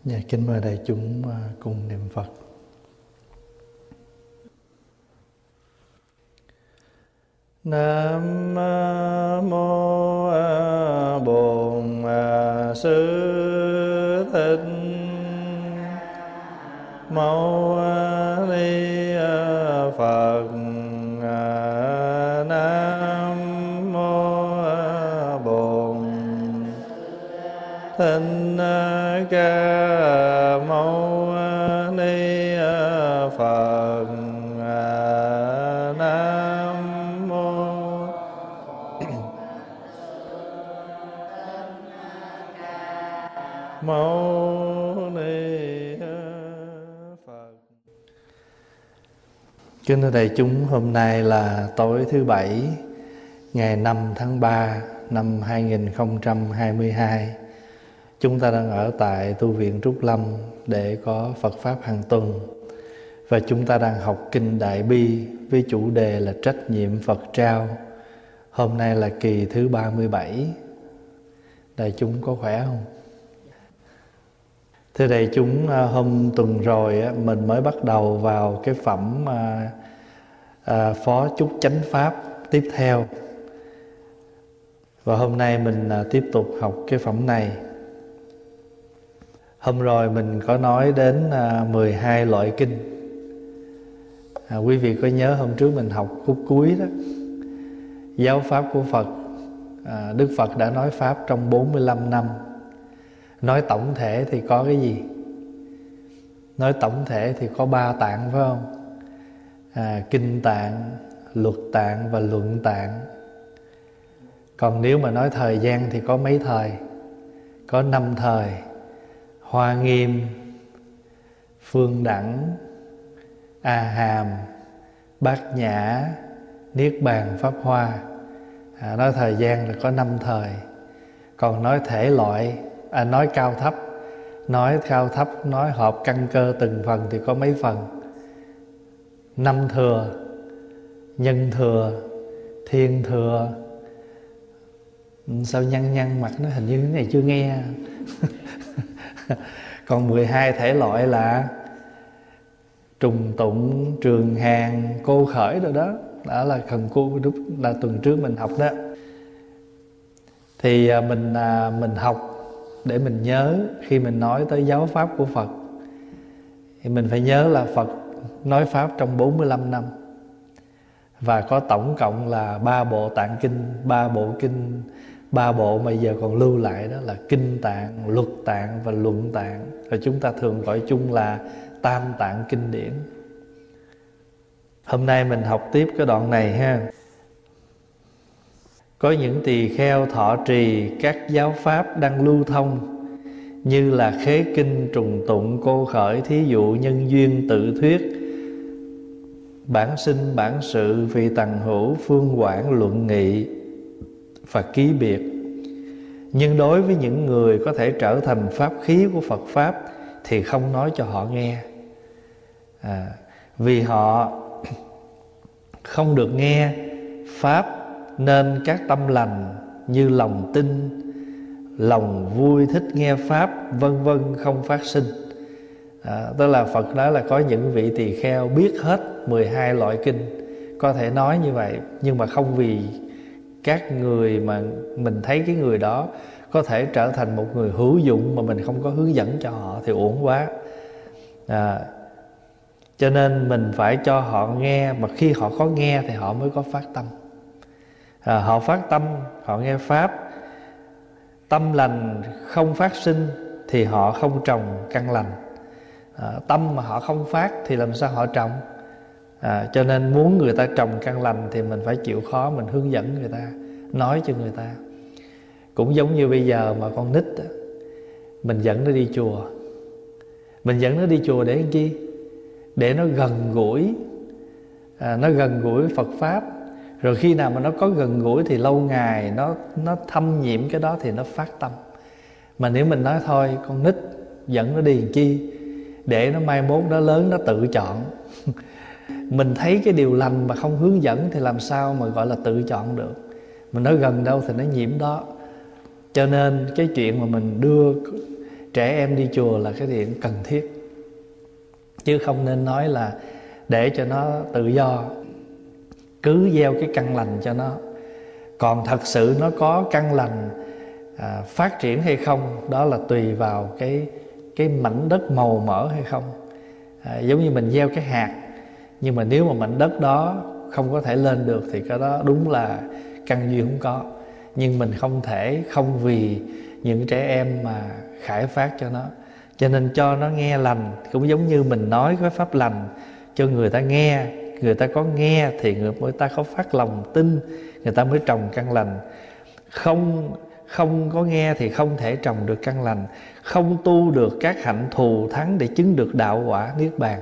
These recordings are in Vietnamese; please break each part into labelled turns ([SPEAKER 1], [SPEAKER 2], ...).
[SPEAKER 1] Dạ, kính mời đại chúng cùng niệm Phật. Nam mô Bổn Sư Thích Mâu Ni Phật. Nam mô Bổn Thích Ca Mâu Ni Phật. Nam mô Mâu Ni Phật. Kính thưa đại chúng, hôm nay là tối thứ Bảy, ngày 5 tháng 3 năm 2022. Chúng ta đang ở tại tu viện Trúc Lâm để có Phật Pháp hàng tuần. Và chúng ta đang học Kinh Đại Bi với chủ đề là trách nhiệm Phật trao. Hôm nay là kỳ thứ 37. Đại chúng có khỏe không? Thưa đại chúng, hôm tuần rồi mình mới bắt đầu vào cái phẩm Phó Chúc Chánh Pháp tiếp theo. Và hôm nay mình tiếp tục học cái phẩm này. Hôm rồi mình có nói đến 12 loại kinh. Quý vị có nhớ hôm trước mình học khúc cuối đó, giáo pháp của Phật. Đức Phật đã nói pháp trong 45 năm. Nói tổng thể thì có cái gì? Nói tổng thể thì có 3 tạng, phải không? Kinh tạng, luật tạng và luận tạng. Còn nếu mà nói thời gian thì có mấy thời? Có 5 thời: Hoa Nghiêm, Phương Đẳng, A Hàm, Bát Nhã, Niết Bàn Pháp Hoa. Nói thời gian là có 5 thời. Còn nói thể loại, nói cao thấp, nói hợp căn cơ từng phần thì có mấy phần? 5 thừa: Nhân thừa, Thiên thừa. Sao nhăn mặt nó hình như cái này chưa nghe. Còn 12 thể loại là trùng tụng, trường hàng, cô khởi rồi đó. Đó là thần cô, là tuần trước mình học đó. Thì mình học để mình nhớ khi mình nói tới giáo pháp của Phật thì mình phải nhớ là Phật nói pháp trong 45 năm. Và có tổng cộng là 3 bộ tạng kinh, 3 bộ kinh, 3 bộ mà giờ còn lưu lại đó là kinh tạng, luật tạng và luận tạng. Và chúng ta thường gọi chung là tam tạng kinh điển. Hôm nay mình học tiếp cái đoạn này ha. Có những tỳ kheo thọ trì các giáo pháp đang lưu thông, như là khế kinh, trùng tụng, cô khởi, thí dụ, nhân duyên, tự thuyết, bản sinh, bản sự, vị tằng hữu, phương quảng, luận nghị và ký biệt. Nhưng đối với những người có thể trở thành pháp khí của Phật Pháp thì không nói cho họ nghe. Vì họ không được nghe Pháp, nên các tâm lành như lòng tin, lòng vui thích nghe Pháp, vân vân không phát sinh. Tức là Phật nói là có những vị tỳ kheo biết hết 12 loại kinh, có thể nói như vậy, nhưng mà không vì các người mà mình thấy cái người đó có thể trở thành một người hữu dụng mà mình không có hướng dẫn cho họ thì uổng quá. Cho nên mình phải cho họ nghe, mà khi họ có nghe thì họ mới có phát tâm. Họ phát tâm, họ nghe Pháp, tâm lành không phát sinh thì họ không trồng căn lành. Tâm mà họ không phát thì làm sao họ trồng? Cho nên muốn người ta trồng căn lành thì mình phải chịu khó, mình hướng dẫn người ta, nói cho người ta. Cũng giống như bây giờ mà con nít đó, mình dẫn nó đi chùa. Mình dẫn nó đi chùa để làm chi? Để nó gần gũi, nó gần gũi Phật Pháp. Rồi khi nào mà nó có gần gũi thì lâu ngày nó thâm nhiễm cái đó thì nó phát tâm. Mà nếu mình nói thôi con nít dẫn nó đi làm chi? Để nó mai mốt nó lớn nó tự chọn. Mình thấy cái điều lành mà không hướng dẫn thì làm sao mà gọi là tự chọn được. Mình nói gần đâu thì nó nhiễm đó. Cho nên cái chuyện mà mình đưa trẻ em đi chùa là cái chuyện cần thiết, chứ không nên nói là để cho nó tự do, cứ gieo cái căn lành cho nó. Còn thật sự nó có căn lành phát triển hay không, đó là tùy vào cái mảnh đất màu mỡ hay không. Giống như mình gieo cái hạt, nhưng mà nếu mà mảnh đất đó không có thể lên được thì cái đó đúng là căn duyên không có. Nhưng mình không thể không vì những trẻ em mà khải phát cho nó. Cho nên cho nó nghe lành, cũng giống như mình nói cái pháp lành cho người ta nghe. Người ta có nghe thì người ta có phát lòng tin, người ta mới trồng căn lành. Không có nghe thì không thể trồng được căn lành, không tu được các hạnh thù thắng để chứng được đạo quả niết bàn.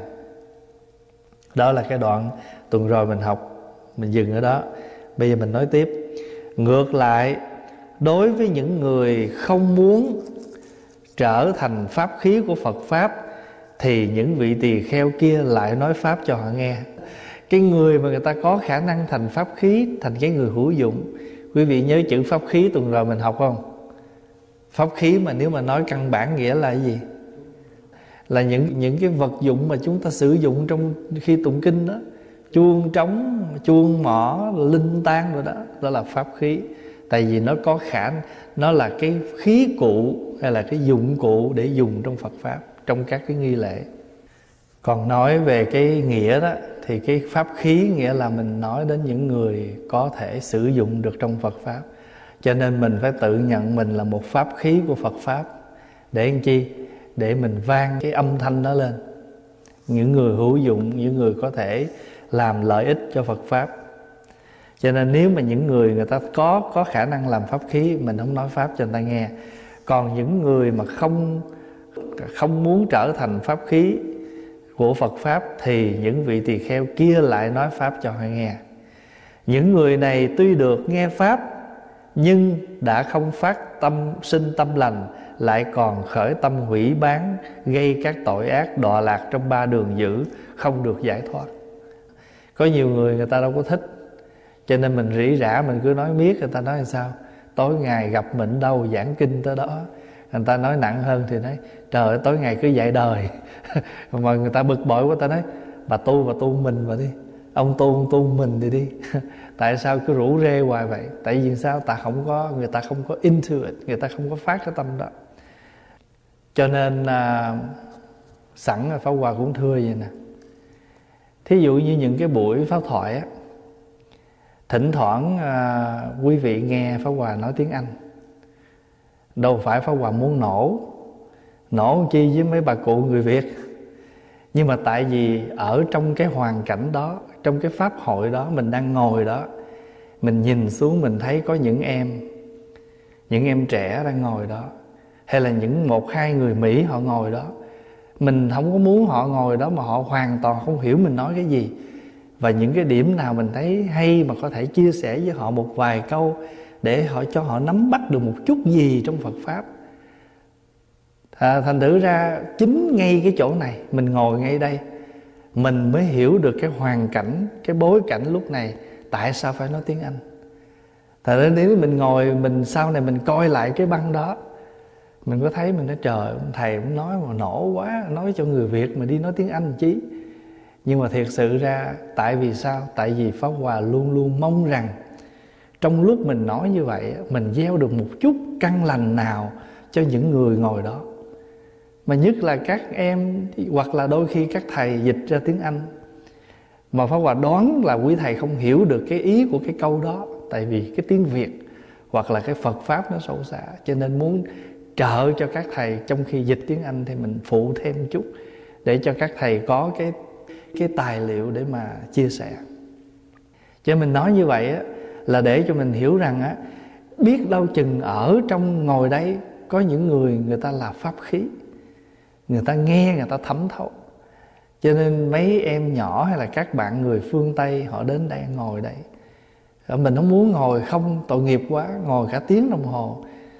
[SPEAKER 1] Đó là cái đoạn tuần rồi mình học, mình dừng ở đó. Bây giờ mình nói tiếp. Ngược lại, đối với những người không muốn trở thành pháp khí của Phật Pháp thì những vị tỳ kheo kia lại nói Pháp cho họ nghe. Cái người mà người ta có khả năng thành pháp khí, thành cái người hữu dụng. Quý vị nhớ chữ pháp khí tuần rồi mình học không? Pháp khí mà nếu mà nói căn bản nghĩa là cái gì? Là những cái vật dụng mà chúng ta sử dụng trong khi tụng kinh đó. Chuông trống, chuông mỏ, linh tang rồi đó. Đó là pháp khí. Tại vì nó có nó là cái khí cụ hay là cái dụng cụ để dùng trong Phật Pháp, trong các cái nghi lễ. Còn nói về cái nghĩa đó, thì cái pháp khí nghĩa là mình nói đến những người có thể sử dụng được trong Phật Pháp. Cho nên mình phải tự nhận mình là một pháp khí của Phật Pháp. Để làm chi? Để mình vang cái âm thanh đó lên. Những người hữu dụng, những người có thể làm lợi ích cho Phật Pháp. Cho nên nếu mà những người ta có khả năng làm pháp khí, mình không nói Pháp cho người ta nghe. Còn những người mà không muốn trở thành pháp khí của Phật Pháp thì những vị tỳ kheo kia lại nói Pháp cho họ nghe. Những người này tuy được nghe Pháp nhưng đã không sinh tâm lành, lại còn khởi tâm hủy bán, gây các tội ác, đọa lạc trong 3 đường dữ, không được giải thoát. Có nhiều người ta đâu có thích, cho nên mình rỉ rả, mình cứ nói miết. Người ta nói làm sao? Tối ngày gặp mình đâu giảng kinh tới đó. Người ta nói nặng hơn thì nói trời ơi, tối ngày cứ dạy đời. Mà người ta bực bội quá, ta nói bà tu mình mà đi, ông tu mình thì đi. Tại sao cứ rủ rê hoài vậy? Tại vì sao? Người ta không có into it, người ta không có phát cái tâm đó. Cho nên sẵn Pháp Hòa cũng thưa vậy nè. Thí dụ như những cái buổi pháp thoại á, thỉnh thoảng quý vị nghe Pháp Hòa nói tiếng Anh. Đâu phải Pháp Hòa muốn nổ chi với mấy bà cụ người Việt. Nhưng mà tại vì ở trong cái hoàn cảnh đó, trong cái pháp hội đó, mình đang ngồi đó, mình nhìn xuống mình thấy có những em trẻ đang ngồi đó, hay là những 1-2 người Mỹ họ ngồi đó. Mình không có muốn họ ngồi đó mà họ hoàn toàn không hiểu mình nói cái gì. Và những cái điểm nào mình thấy hay mà có thể chia sẻ với họ một vài câu để cho họ nắm bắt được một chút gì trong Phật Pháp. Thành thử ra chính ngay cái chỗ này, mình ngồi ngay đây, mình mới hiểu được cái hoàn cảnh, cái bối cảnh lúc này tại sao phải nói tiếng Anh. Thật ra nếu mình ngồi, mình sau này mình coi lại cái băng đó, mình có thấy mình nói trời, thầy cũng nói mà nổ quá, nói cho người Việt mà đi nói tiếng Anh chí. Nhưng mà thiệt sự ra tại vì sao? Tại vì Pháp Hòa luôn luôn mong rằng trong lúc mình nói như vậy, mình gieo được một chút căn lành nào cho những người ngồi đó. Mà nhất là các em, hoặc là đôi khi các thầy dịch ra tiếng Anh mà Pháp Hòa đoán là quý thầy không hiểu được cái ý của cái câu đó, tại vì cái tiếng Việt hoặc là cái Phật Pháp nó sâu xa. Cho nên muốn trợ cho các thầy trong khi dịch tiếng Anh thì mình phụ thêm chút, để cho các thầy có cái tài liệu để mà chia sẻ. Cho mình nói như vậy á, là để cho mình hiểu rằng á, biết đâu chừng ở trong ngồi đây có những người ta là pháp khí, người ta nghe, người ta thấm thấu. Cho nên mấy em nhỏ hay là các bạn người phương Tây họ đến đây ngồi đây, mình không muốn ngồi không, tội nghiệp quá, ngồi cả tiếng đồng hồ,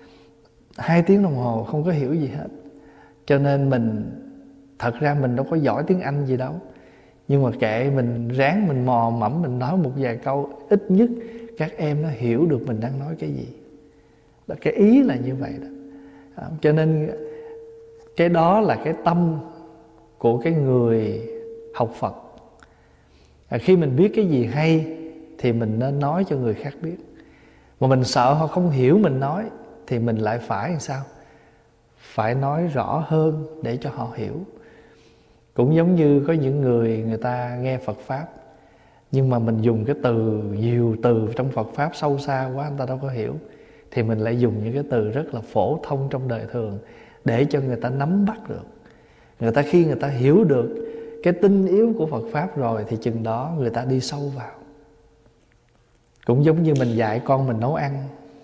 [SPEAKER 1] 2 tiếng đồng hồ không có hiểu gì hết. Cho nên thật ra mình đâu có giỏi tiếng Anh gì đâu, nhưng mà kệ, mình ráng mình mò mẫm, mình nói một vài câu, ít nhất các em nó hiểu được mình đang nói cái gì. Cái ý là như vậy đó. Cho nên Cái đó là cái tâm của cái người học Phật. Khi mình biết cái gì hay thì mình nên nói cho người khác biết. Mà mình sợ họ không hiểu mình nói thì mình lại phải làm sao? Phải nói rõ hơn để cho họ hiểu. Cũng giống như có những người ta nghe Phật Pháp, nhưng mà mình dùng cái từ, nhiều từ trong Phật Pháp sâu xa quá, người ta đâu có hiểu. Thì mình lại dùng những cái từ rất là phổ thông trong đời thường để cho người ta nắm bắt được. Khi người ta hiểu được cái tinh yếu của Phật Pháp rồi thì chừng đó người ta đi sâu vào. Cũng giống như mình dạy con mình nấu ăn.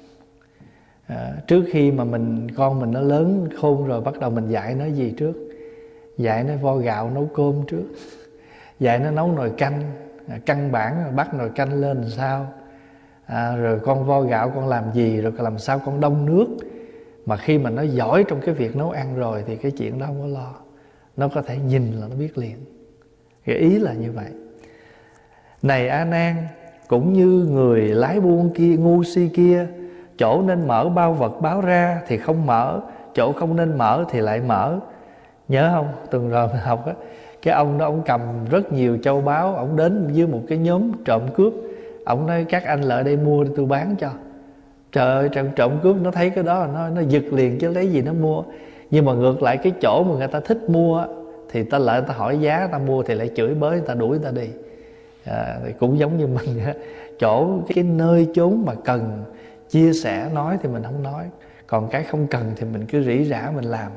[SPEAKER 1] Trước khi mà con mình nó lớn khôn rồi, bắt đầu mình dạy nó gì trước? Dạy nó vo gạo nấu cơm trước. Dạy nó nấu nồi canh. Căn bản là bắt nồi canh lên làm sao, rồi con vo gạo con làm gì, rồi làm sao con đông nước. Mà khi mà nó giỏi trong cái việc nấu ăn rồi thì cái chuyện đó không có lo. Nó có thể nhìn là nó biết liền. Cái ý là như vậy. Này A Nan, cũng như người lái buôn kia, ngu si kia, chỗ nên mở bao vật báo ra thì không mở, chỗ không nên mở thì lại mở. Nhớ không? Tuần rồi mình học á, cái ông đó ông cầm rất nhiều châu báu, ông đến với một cái nhóm trộm cướp. Ông nói các anh lại đây mua tôi bán cho. Trời ơi, trộm cướp nó thấy cái đó nó giật liền chứ lấy gì nó mua. Nhưng mà ngược lại cái chỗ mà người ta thích mua thì ta hỏi giá, ta mua thì lại chửi bới, người ta đuổi người ta đi. Thì cũng giống như mình, chỗ cái nơi chốn mà cần chia sẻ nói thì mình không nói, còn cái không cần thì mình cứ rỉ rả mình làm.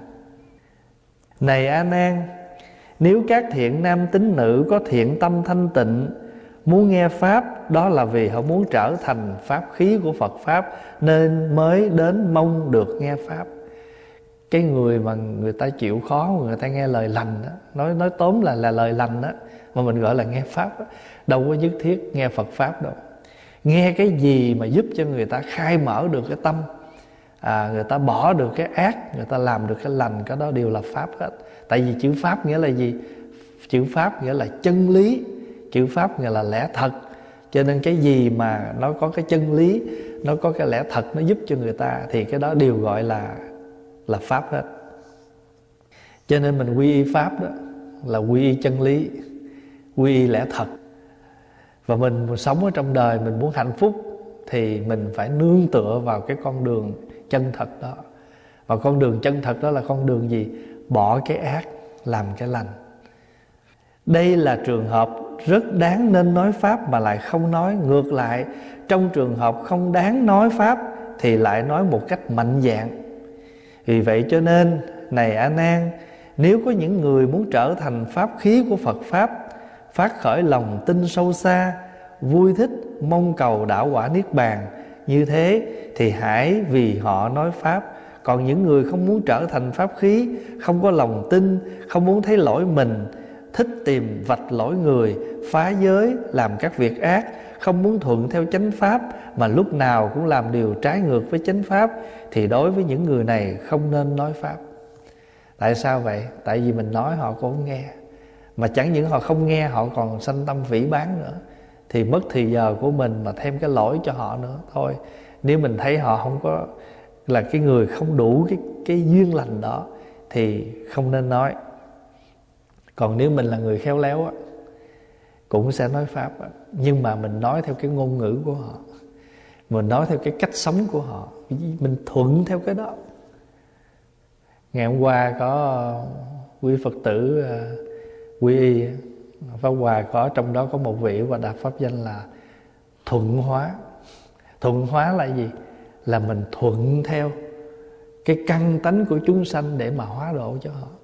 [SPEAKER 1] Này A Nan, nếu các thiện nam tín nữ có thiện tâm thanh tịnh, muốn nghe Pháp, đó là vì họ muốn trở thành pháp khí của Phật Pháp, nên mới đến mong được nghe Pháp. Cái người mà người ta chịu khó, người ta nghe lời lành đó, nói tóm là lời lành đó, mà mình gọi là nghe Pháp đó, đâu có nhất thiết nghe Phật Pháp đâu. Nghe cái gì mà giúp cho người ta khai mở được cái tâm, người ta bỏ được cái ác, người ta làm được cái lành, cái đó đều là Pháp hết. Tại vì chữ Pháp nghĩa là gì? Chữ Pháp nghĩa là chân lý, chữ Pháp nghĩa là lẽ thật. Cho nên cái gì mà nó có cái chân lý, nó có cái lẽ thật, nó giúp cho người ta, thì cái đó đều gọi là Pháp hết. Cho nên mình quy y Pháp đó là quy y chân lý, quy y lẽ thật. Và mình sống ở trong đời, mình muốn hạnh phúc thì mình phải nương tựa vào cái con đường chân thật đó. Và con đường chân thật đó là con đường gì? Bỏ cái ác, làm cái lành. Đây là trường hợp rất đáng nên nói Pháp mà lại không nói. Ngược lại, trong trường hợp không đáng nói Pháp thì lại nói một cách mạnh dạn. Vì vậy cho nên, này A Nan, nếu có những người muốn trở thành pháp khí của Phật Pháp, phát khởi lòng tin sâu xa, vui thích, mong cầu đảo quả Niết Bàn, như thế thì hãy vì họ nói Pháp. Còn những người không muốn trở thành pháp khí, không có lòng tin, không muốn thấy lỗi mình, thích tìm vạch lỗi người, phá giới, làm các việc ác, không muốn thuận theo chánh Pháp, mà lúc nào cũng làm điều trái ngược với chánh Pháp, thì đối với những người này không nên nói Pháp. Tại sao vậy? Tại vì mình nói họ cũng không nghe. Mà chẳng những họ không nghe, họ còn sanh tâm phỉ báng nữa. Thì mất thì giờ của mình mà thêm cái lỗi cho họ nữa. Thôi, nếu mình thấy họ không có, là cái người không đủ cái duyên lành đó, thì không nên nói. Còn nếu mình là người khéo léo cũng sẽ nói Pháp, nhưng mà mình nói theo cái ngôn ngữ của họ, mình nói theo cái cách sống của họ, mình thuận theo cái đó. Ngày hôm qua có quý Phật tử quy y, Pháp Hòa có trong đó có một vị và đặt pháp danh là thuận hóa. Thuận hóa là gì? Là mình thuận theo cái căn tánh của chúng sanh để mà hóa độ cho họ.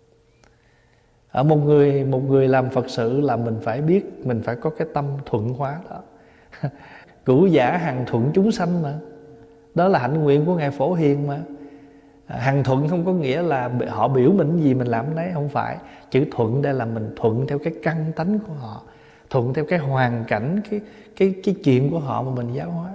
[SPEAKER 1] Ở một người làm Phật sự là mình phải biết, mình phải có cái tâm thuận hóa đó. Cửu giả hằng thuận chúng sanh mà. Đó là hạnh nguyện của Ngài Phổ Hiền mà. Hằng thuận không có nghĩa là họ biểu mình gì mình làm đấy, không phải. Chữ thuận đây là mình thuận theo cái căn tánh của họ, thuận theo cái hoàn cảnh, cái chuyện của họ mà mình giáo hóa.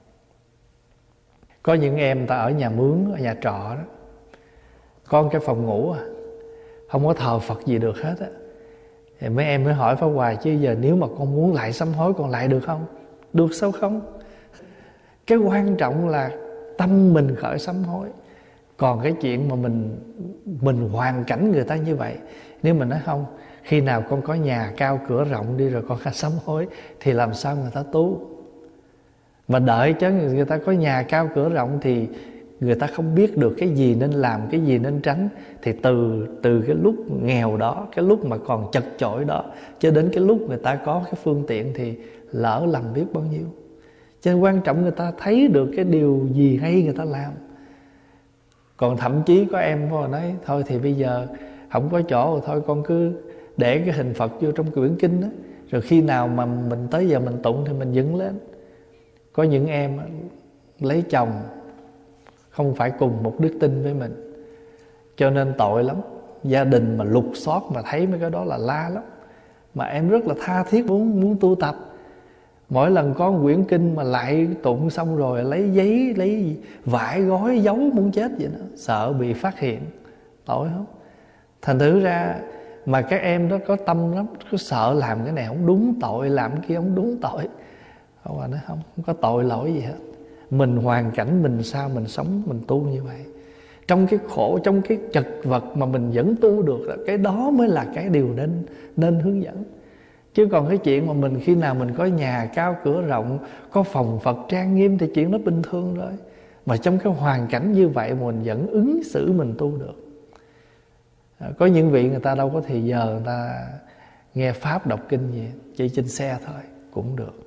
[SPEAKER 1] Có những em ta ở nhà mướn, ở nhà trọ đó, có cái phòng ngủ không có thờ Phật gì được hết á. Thì mấy em mới hỏi Pháp Hòa, chứ giờ nếu mà con muốn lại sám hối con lại được không? Được sao không? Cái quan trọng là tâm mình khởi sám hối. Còn cái chuyện mà mình hoàn cảnh người ta như vậy, nếu mình nói không, khi nào con có nhà cao cửa rộng đi rồi con sám hối, thì làm sao người ta tu? Mà đợi cho người ta có nhà cao cửa rộng thì người ta không biết được cái gì nên làm, cái gì nên tránh. Thì từ cái lúc nghèo đó, cái lúc mà còn chật chội đó, cho đến cái lúc người ta có cái phương tiện thì lỡ lầm biết bao nhiêu. Cho nên quan trọng người ta thấy được cái điều gì hay người ta làm. Còn thậm chí có em nói thôi thì bây giờ không có chỗ rồi, thôi con cứ để cái hình Phật vô trong quyển kinh đó, rồi khi nào mà mình tới giờ mình tụng thì mình dựng lên. Có những em lấy chồng không phải cùng một đức tin với mình, cho nên tội lắm. Gia đình mà lục soát mà thấy mấy cái đó là la lắm. Mà em rất là tha thiết muốn tu tập. Mỗi lần có một quyển kinh mà lại tụng xong rồi lấy giấy, lấy vải gói giấu muốn chết vậy đó, sợ bị phát hiện. Tội không? Thành thử ra mà các em đó có tâm lắm, có sợ làm cái này không đúng tội, làm cái kia không đúng tội. Ông bà nói không có tội lỗi gì hết. Mình hoàn cảnh mình sao mình sống mình tu như vậy, trong cái khổ, trong cái chật vật mà mình vẫn tu được, cái đó mới là cái điều nên hướng dẫn. Chứ còn cái chuyện mà mình khi nào mình có nhà cao cửa rộng, có phòng Phật trang nghiêm thì chuyện đó bình thường rồi. Mà trong cái hoàn cảnh như vậy mình vẫn ứng xử mình tu được. Có những vị người ta đâu có thì giờ người ta nghe Pháp đọc kinh gì, chỉ trên xe thôi cũng được.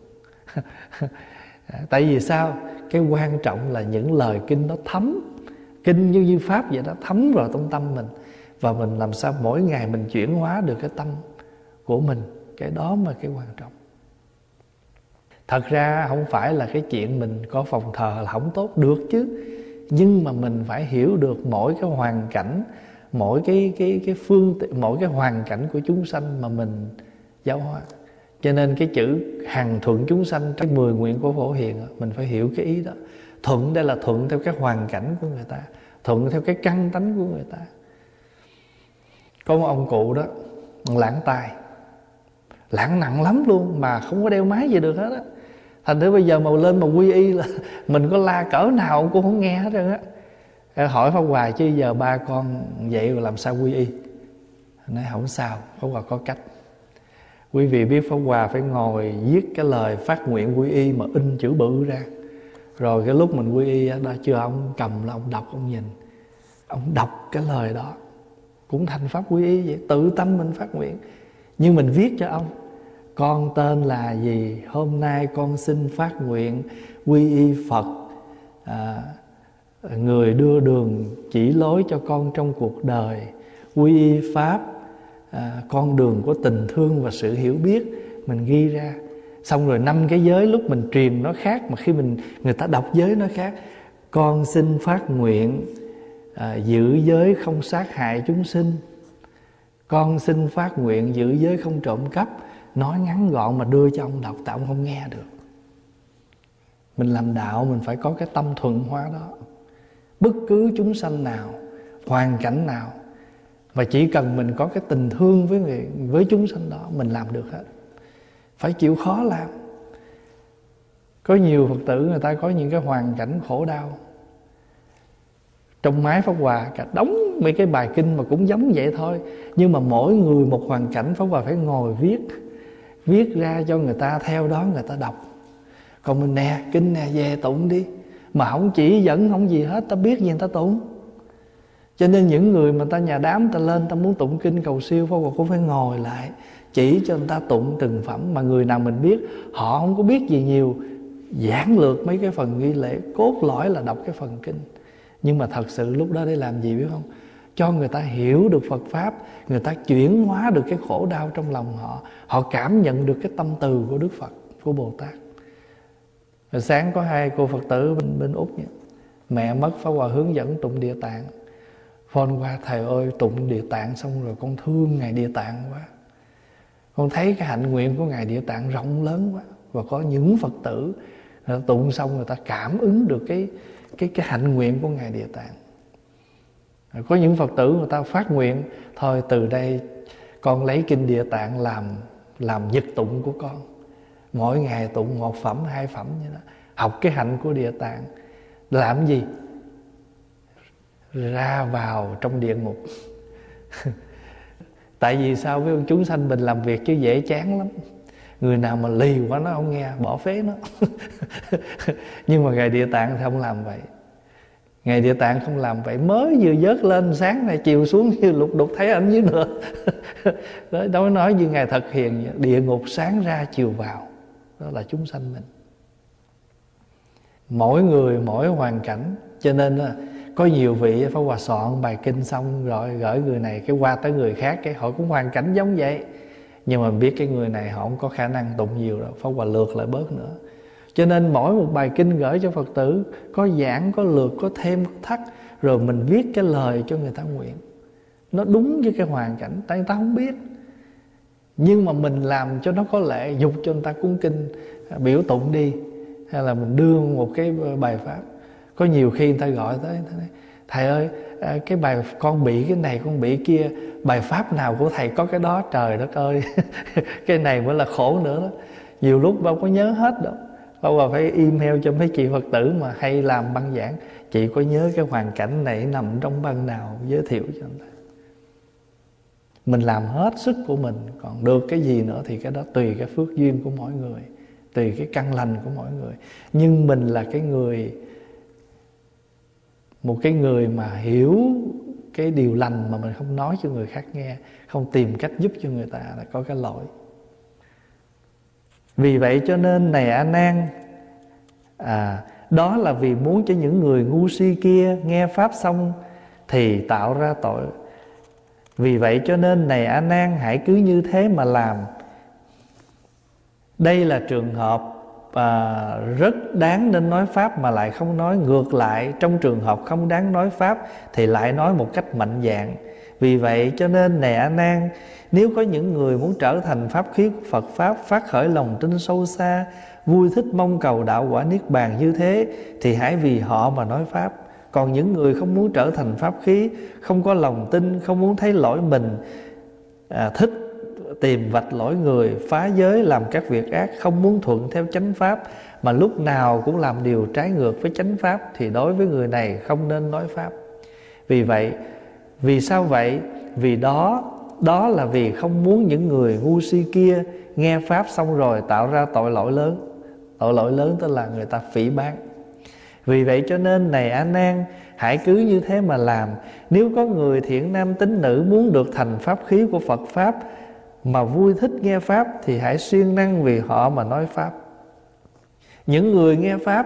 [SPEAKER 1] Tại vì sao? Cái quan trọng là những lời kinh nó thấm. Kinh như Pháp vậy đó, thấm vào trong tâm mình. Và mình làm sao mỗi ngày mình chuyển hóa được cái tâm của mình. Cái đó mà cái quan trọng. Thật ra không phải là cái chuyện mình có phòng thờ là không tốt, được chứ. Nhưng mà mình phải hiểu được mỗi cái hoàn cảnh, mỗi cái phương tiện, mỗi cái hoàn cảnh của chúng sanh mà mình giáo hóa. Cho nên cái chữ hằng thuận chúng sanh trong 10 nguyện của Phổ Hiền, mình phải hiểu cái ý đó. Thuận đây là thuận theo cái hoàn cảnh của người ta, thuận theo cái căn tánh của người ta. Có một ông cụ đó, lãng tai, lãng nặng lắm luôn, mà không có đeo máy gì được hết á. Thành thử bây giờ mà lên mà quy y là mình có la cỡ nào ông cũng không nghe hết trơn á. Hỏi Pháp Hòa chứ giờ ba con vậy rồi làm sao quy y? Nói không sao, Pháp Hòa có cách. Quý vị biết Pháp Hòa phải ngồi viết cái lời phát nguyện quy y mà in chữ bự ra. Rồi cái lúc mình quy y đó, chưa ông cầm là ông đọc, ông nhìn, ông đọc cái lời đó cũng thành pháp quy y vậy. Tự tâm mình phát nguyện, nhưng mình viết cho ông: con tên là gì, hôm nay con xin phát nguyện quy y Phật, người đưa đường chỉ lối cho con trong cuộc đời, quy y Pháp, con đường của tình thương và sự hiểu biết. Mình ghi ra. Xong rồi 5 cái giới lúc mình truyền nó khác, mà khi người ta đọc giới nó khác. Con xin phát nguyện giữ giới không sát hại chúng sinh. Con xin phát nguyện giữ giới không trộm cắp. Nói ngắn gọn mà đưa cho ông đọc, tại ông không nghe được. Mình làm đạo mình phải có cái tâm thuận hóa đó. Bất cứ chúng sanh nào, hoàn cảnh nào, và chỉ cần mình có cái tình thương với chúng sanh đó, mình làm được hết. Phải chịu khó làm. Có nhiều Phật tử người ta có những cái hoàn cảnh khổ đau. Trong máy Pháp Hòa cả đống mấy cái bài kinh mà cũng giống vậy thôi, nhưng mà mỗi người một hoàn cảnh, Pháp Hòa phải ngồi viết ra cho người ta, theo đó người ta đọc. Còn mình nè, kinh nè, về tụng đi, mà không chỉ dẫn không gì hết, ta biết gì người ta tụng. Cho nên những người mà ta nhà đám ta lên ta muốn tụng kinh cầu siêu, Pháp Hòa cũng phải ngồi lại chỉ cho người ta tụng từng phẩm. Mà người nào mình biết họ không có biết gì nhiều, giảng lược mấy cái phần nghi lễ, cốt lõi là đọc cái phần kinh. Nhưng mà thật sự lúc đó để làm gì biết không? Cho người ta hiểu được Phật Pháp, người ta chuyển hóa được cái khổ đau trong lòng họ, họ cảm nhận được cái tâm từ của Đức Phật, của Bồ Tát. Rồi sáng có 2 cô Phật tử bên Úc vậy. Mẹ mất, Pháp Hòa hướng dẫn tụng Địa Tạng. Phone qua: thầy ơi, tụng Địa Tạng xong rồi con thương Ngài Địa Tạng quá. Con thấy cái hạnh nguyện của Ngài Địa Tạng rộng lớn quá. Và có những Phật tử tụng xong người ta cảm ứng được cái hạnh nguyện của Ngài Địa Tạng. Có những Phật tử người ta phát nguyện: thôi từ đây con lấy kinh Địa Tạng làm nhật tụng của con. Mỗi ngày tụng 1 phẩm 2 phẩm như đó. Học cái hạnh của Địa Tạng. Làm gì? ra vào trong địa ngục. Tại vì sao? Với chúng sanh mình làm việc chứ dễ chán lắm. Người nào mà lì quá nó không nghe, bỏ phế nó. Nhưng mà Ngài Địa Tạng thì không làm vậy. Ngài Địa Tạng không làm vậy. Mới vừa vớt lên sáng này, chiều xuống như lục đục thấy ảnh dưới nữa. Đó nói như Ngài thật hiền vậy. Địa ngục sáng ra chiều vào. Đó là chúng sanh mình. Mỗi người mỗi hoàn cảnh. Cho nên có nhiều vị Pháp Hòa soạn bài kinh xong rồi gửi người này cái qua tới người khác, cái họ cũng hoàn cảnh giống vậy. Nhưng mà biết cái người này họ không có khả năng tụng nhiều đâu, Pháp Hòa lược lại bớt nữa. Cho nên mỗi một bài kinh gửi cho Phật tử, có giảng, có lược, có thêm, có thắt, rồi mình viết cái lời cho người ta nguyện. Nó đúng với cái hoàn cảnh, tại người ta không biết. Nhưng mà mình làm cho nó có lệ, dục cho người ta cúng kinh, biểu tụng đi, hay là mình đưa một cái bài pháp. Có nhiều khi người ta gọi tới, thầy ơi, cái bài con bị cái này, con bị kia, bài pháp nào của thầy có cái đó, trời đất ơi. Cái này mới là khổ nữa đó. Nhiều lúc đâu có nhớ hết đâu. Bao giờ phải email cho mấy chị Phật tử mà hay làm băng giảng, chị có nhớ cái hoàn cảnh này nằm trong băng nào, giới thiệu cho người ta. Mình làm hết sức của mình, còn được cái gì nữa thì cái đó tùy cái phước duyên của mỗi người, tùy cái căn lành của mỗi người. Nhưng mình là cái người, một cái người mà hiểu cái điều lành mà mình không nói cho người khác nghe, không tìm cách giúp cho người ta, là có cái lỗi. Vì vậy cho nên này A Nan, đó là vì muốn cho những người ngu si kia nghe pháp xong thì tạo ra tội. Vì vậy cho nên này A Nan, hãy cứ như thế mà làm. Đây là trường hợp rất đáng nên nói pháp mà lại không nói. Ngược lại, trong trường hợp không đáng nói pháp thì lại nói một cách mạnh dạn. Vì vậy cho nên này A Nan, nếu có những người muốn trở thành pháp khí của Phật Pháp, phát khởi lòng tin sâu xa, vui thích mong cầu đạo quả niết bàn như thế, thì hãy vì họ mà nói pháp. Còn những người không muốn trở thành pháp khí, không có lòng tin, không muốn thấy lỗi mình, thích tìm vạch lỗi người, phá giới, làm các việc ác, không muốn thuận theo chánh pháp, mà lúc nào cũng làm điều trái ngược với chánh pháp, thì đối với người này không nên nói pháp. Vì vậy, vì sao vậy? Vì đó là vì không muốn những người ngu si kia nghe pháp xong rồi tạo ra tội lỗi lớn. Tội lỗi lớn tức là người ta phỉ báng. Vì vậy cho nên này A Nan, hãy cứ như thế mà làm. Nếu có người thiện nam tín nữ muốn được thành pháp khí của Phật Pháp mà vui thích nghe pháp, thì hãy siêng năng vì họ mà nói pháp. Những người nghe pháp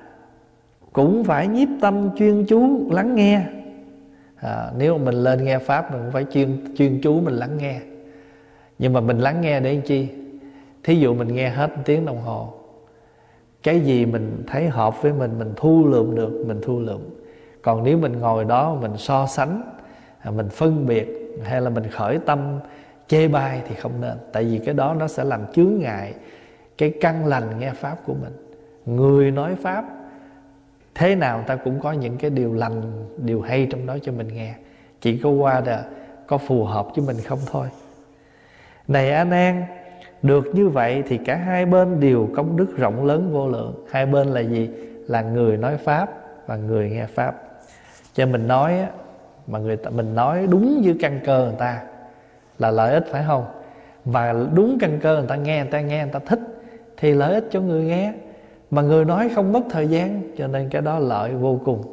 [SPEAKER 1] cũng phải nhiếp tâm chuyên chú lắng nghe. Nếu mà mình lên nghe pháp, mình cũng phải chuyên chú mình lắng nghe. Nhưng mà mình lắng nghe để làm chi? Thí dụ mình nghe hết 1 tiếng đồng hồ, cái gì mình thấy hợp với mình thu lượm được, mình thu lượm. Còn nếu mình ngồi đó mình so sánh, mình phân biệt, hay là mình khởi tâm chê bai thì không nên. Tại vì cái đó nó sẽ làm chướng ngại cái căn lành nghe pháp của mình. Người nói pháp thế nào ta cũng có những cái điều lành, điều hay trong đó cho mình nghe. Chỉ có qua là có phù hợp với mình không thôi. Này A Nan, được như vậy thì cả hai bên đều công đức rộng lớn vô lượng. Hai bên là gì? Là người nói pháp và người nghe pháp. Cho mình nói mà mình nói đúng với căn cơ người ta là lợi ích, phải không? Và đúng căn cơ người ta nghe người ta thích thì lợi ích cho người nghe. Mà người nói không mất thời gian, cho nên cái đó lợi vô cùng.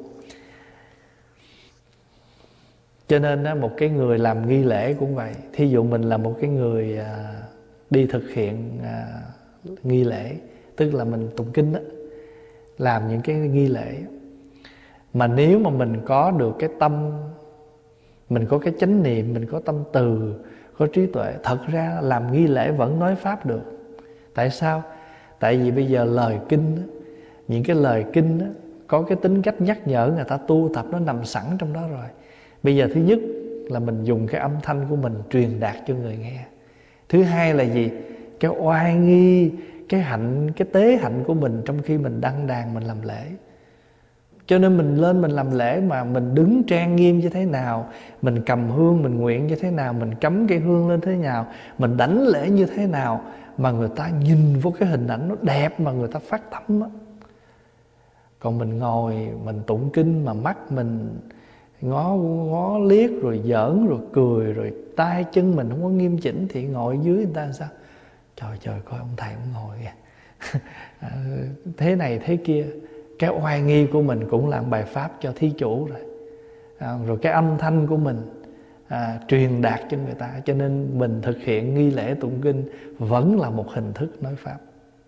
[SPEAKER 1] Cho nên một cái người làm nghi lễ cũng vậy. Thí dụ mình là một cái người đi thực hiện nghi lễ, tức là mình tụng kinh đó, làm những cái nghi lễ. Mà nếu mà mình có được cái tâm, mình có cái chánh niệm, mình có tâm từ, có trí tuệ, thật ra làm nghi lễ vẫn nói pháp được. Tại sao? Tại vì bây giờ lời kinh, những cái lời kinh có cái tính cách nhắc nhở người ta tu tập, nó nằm sẵn trong đó rồi. Bây giờ thứ nhất là mình dùng cái âm thanh của mình truyền đạt cho người nghe. Thứ hai là gì? Cái oai nghi, cái hạnh, cái tế hạnh của mình trong khi mình đăng đàn, mình làm lễ. Cho nên mình lên mình làm lễ mà mình đứng trang nghiêm như thế nào, mình cầm hương mình nguyện như thế nào, mình cắm cây hương lên thế nào, mình đảnh lễ như thế nào, mà người ta nhìn vô cái hình ảnh nó đẹp mà người ta phát tâm á. Còn mình ngồi mình tụng kinh mà mắt mình ngó liếc rồi giỡn rồi cười, rồi tay chân mình không có nghiêm chỉnh thì ngồi dưới người ta sao? Trời coi ông thầy ông ngồi kìa. Thế này thế kia. Cái oai nghi của mình cũng làm bài pháp cho thí chủ rồi. Rồi cái âm thanh của mình truyền đạt cho người ta. Cho nên mình thực hiện nghi lễ tụng kinh vẫn là một hình thức nói pháp.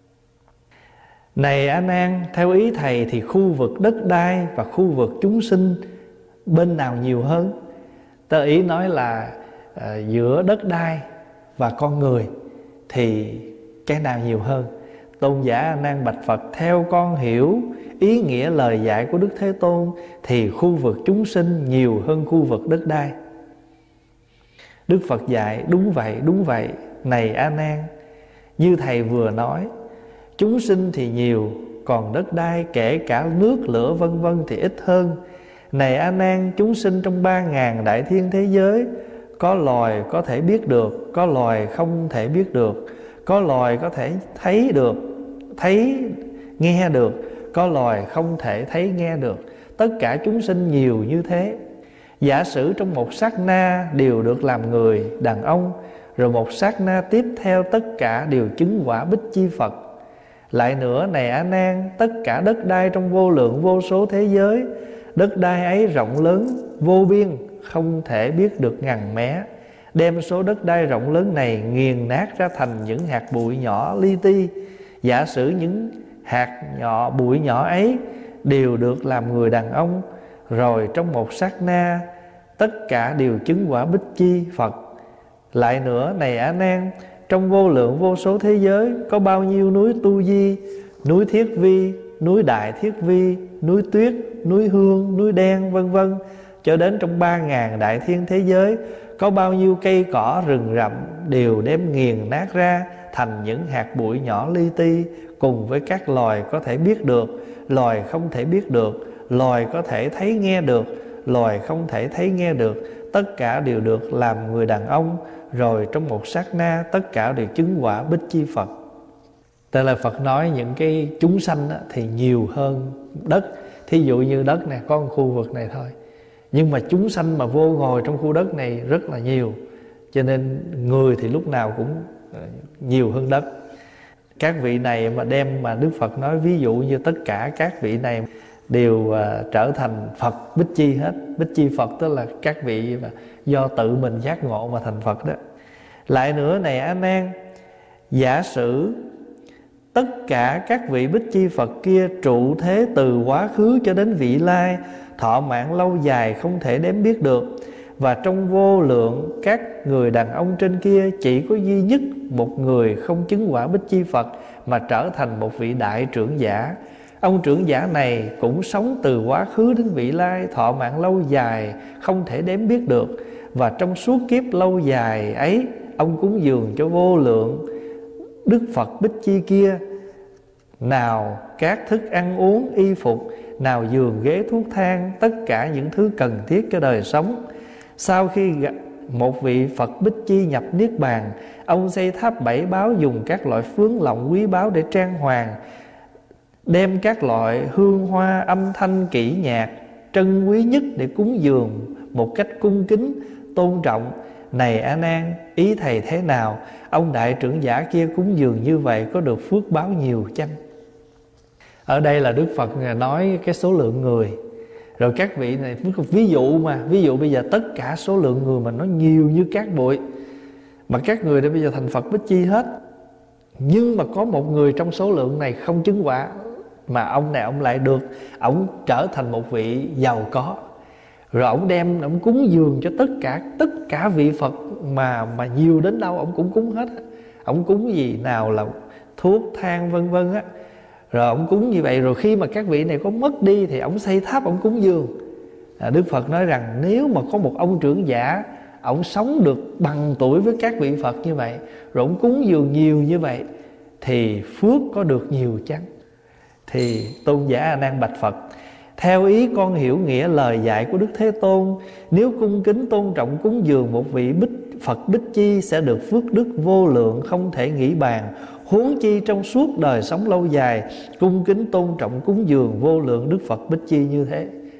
[SPEAKER 1] Này A Nan, theo ý thầy thì khu vực đất đai và khu vực chúng sinh bên nào nhiều hơn? Tớ ý nói là giữa đất đai và con người thì cái nào nhiều hơn? Tôn giả A Nan bạch Phật, theo con hiểu ý nghĩa lời dạy của Đức Thế Tôn thì khu vực chúng sinh nhiều hơn khu vực đất đai. Đức Phật dạy, đúng vậy. Này A Nan, như thầy vừa nói, chúng sinh thì nhiều, còn đất đai kể cả nước lửa vân vân thì ít hơn. Này A Nan, chúng sinh trong 3.000 đại thiên thế giới, có loài có thể biết được, có loài không thể biết được, có loài có thể thấy nghe được, có loài không thể thấy nghe được. Tất cả chúng sinh nhiều như thế. Giả sử trong một sát na đều được làm người, đàn ông, rồi một sát na tiếp theo tất cả đều chứng quả Bích Chi Phật. Lại nữa, này A Nan, tất cả đất đai trong vô lượng vô số thế giới, đất đai ấy rộng lớn vô biên, không thể biết được ngần mé. Đem số đất đai rộng lớn này nghiền nát ra thành những hạt bụi nhỏ li ti. Giả sử những hạt bụi nhỏ ấy đều được làm người đàn ông, rồi trong một sát na tất cả đều chứng quả Bích Chi Phật. Lại nữa, này A Nan, trong vô lượng vô số thế giới có bao nhiêu núi Tu Di, núi Thiết Vi, núi Đại Thiết Vi, núi Tuyết, núi Hương, núi Đen vân vân, cho đến trong 3.000 đại thiên thế giới có bao nhiêu cây cỏ rừng rậm đều đem nghiền nát ra thành những hạt bụi nhỏ li ti, cùng với các loài có thể biết được, loài không thể biết được, loài có thể thấy nghe được, loài không thể thấy nghe được, tất cả đều được làm người đàn ông, rồi trong một sát na tất cả đều chứng quả Bích Chi Phật. Tức là Phật nói những cái chúng sanh thì nhiều hơn đất. Thí dụ như đất này có một khu vực này thôi, nhưng mà chúng sanh mà vô ngồi trong khu đất này rất là nhiều, cho nên người thì lúc nào cũng nhiều hơn đất. Các vị này mà Đức Phật nói ví dụ như tất cả các vị này đều trở thành Phật Bích Chi hết. Bích Chi Phật tức là các vị mà do tự mình giác ngộ mà thành Phật đó. Lại nữa, này A Nan, giả sử tất cả các vị Bích Chi Phật kia trụ thế từ quá khứ cho đến vị lai, thọ mạng lâu dài không thể đếm biết được. Và trong vô lượng các người đàn ông trên kia chỉ có duy nhất một người không chứng quả Bích Chi Phật mà trở thành một vị đại trưởng giả. Ông trưởng giả này cũng sống từ quá khứ đến vị lai, thọ mạng lâu dài không thể đếm biết được. Và trong suốt kiếp lâu dài ấy, ông cúng dường cho vô lượng Đức Phật Bích Chi kia, nào các thức ăn uống y phục, nào giường ghế thuốc thang, tất cả những thứ cần thiết cho đời sống. Sau khi một vị Phật Bích Chi nhập Niết Bàn, ông xây tháp 7 báo, dùng các loại phướng lọng quý báu để trang hoàng, đem các loại hương hoa âm thanh kỹ nhạc trân quý nhất để cúng dường một cách cung kính tôn trọng. Này A Nan, ý thầy thế nào? Ông đại trưởng giả kia cúng dường như vậy có được phước báo nhiều chăng? Ở đây là Đức Phật nói cái số lượng người. Rồi các vị này ví dụ bây giờ tất cả số lượng người mà nó nhiều như cát bụi, mà các người đây bây giờ thành Phật Bích Chi hết, nhưng mà có một người trong số lượng này không chứng quả, mà ông này ông lại được, ông trở thành một vị giàu có. Rồi ông cúng dường cho tất cả vị Phật mà nhiều đến đâu ông cũng cúng hết. Ông cúng gì nào là thuốc thang vân vân á. Rồi ông cúng như vậy, rồi khi mà các vị này có mất đi thì ông xây tháp ông cúng dường. Đức Phật nói rằng nếu mà có một ông trưởng giả, ông sống được bằng tuổi với các vị Phật như vậy, rồi ông cúng dường nhiều như vậy, thì phước có được nhiều chăng? Thì tôn giả A Nan bạch Phật, theo ý con hiểu nghĩa lời dạy của Đức Thế Tôn, nếu cung kính tôn trọng cúng dường một vị Phật Bích Chi sẽ được phước đức vô lượng không thể nghĩ bàn. Huống chi trong suốt đời sống lâu dài, cung kính tôn trọng cúng dường vô lượng Đức Phật Bích Chi như thế.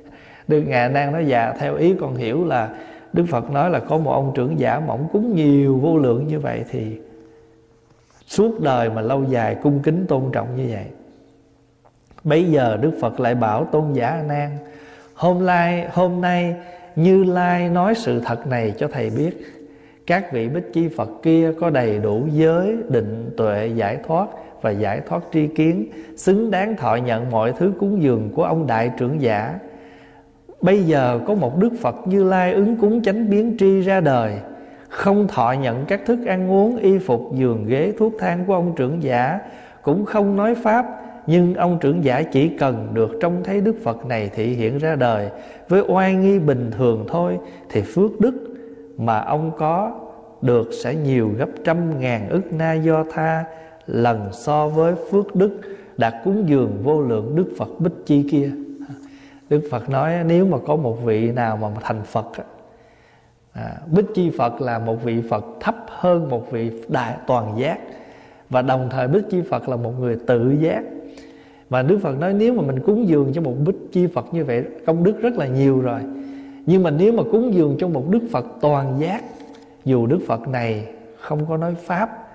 [SPEAKER 1] Ngài A Nan nói dạ, theo ý con hiểu là Đức Phật nói là có một ông trưởng giả mà ông cúng nhiều vô lượng như vậy thì suốt đời mà lâu dài cung kính tôn trọng như vậy. Bấy giờ Đức Phật lại bảo tôn giả A Nan: Hôm nay Như Lai nói sự thật này cho thầy biết. Các vị Bích Chi Phật kia có đầy đủ giới, định, tuệ, giải thoát và giải thoát tri kiến, xứng đáng thọ nhận mọi thứ cúng dường của ông đại trưởng giả. Bây giờ có một Đức Phật Như Lai ứng cúng chánh biến tri ra đời, không thọ nhận các thức ăn uống, y phục, giường ghế, thuốc thang của ông trưởng giả, cũng không nói pháp. Nhưng ông trưởng giả chỉ cần được trông thấy Đức Phật này thị hiện ra đời với oai nghi bình thường thôi, thì phước đức mà ông có được sẽ nhiều gấp trăm ngàn ức na do tha lần so với phước đức đã cúng dường vô lượng Đức Phật Bích Chi kia. Đức Phật nói nếu mà có một vị nào mà thành Phật, Bích Chi Phật là một vị Phật thấp hơn một vị đại toàn giác, và đồng thời Bích Chi Phật là một người tự giác. Mà Đức Phật nói nếu mà mình cúng dường cho một Bích Chi Phật như vậy, công đức rất là nhiều rồi. Nhưng mà nếu mà cúng dường cho một Đức Phật toàn giác, dù Đức Phật này không có nói pháp,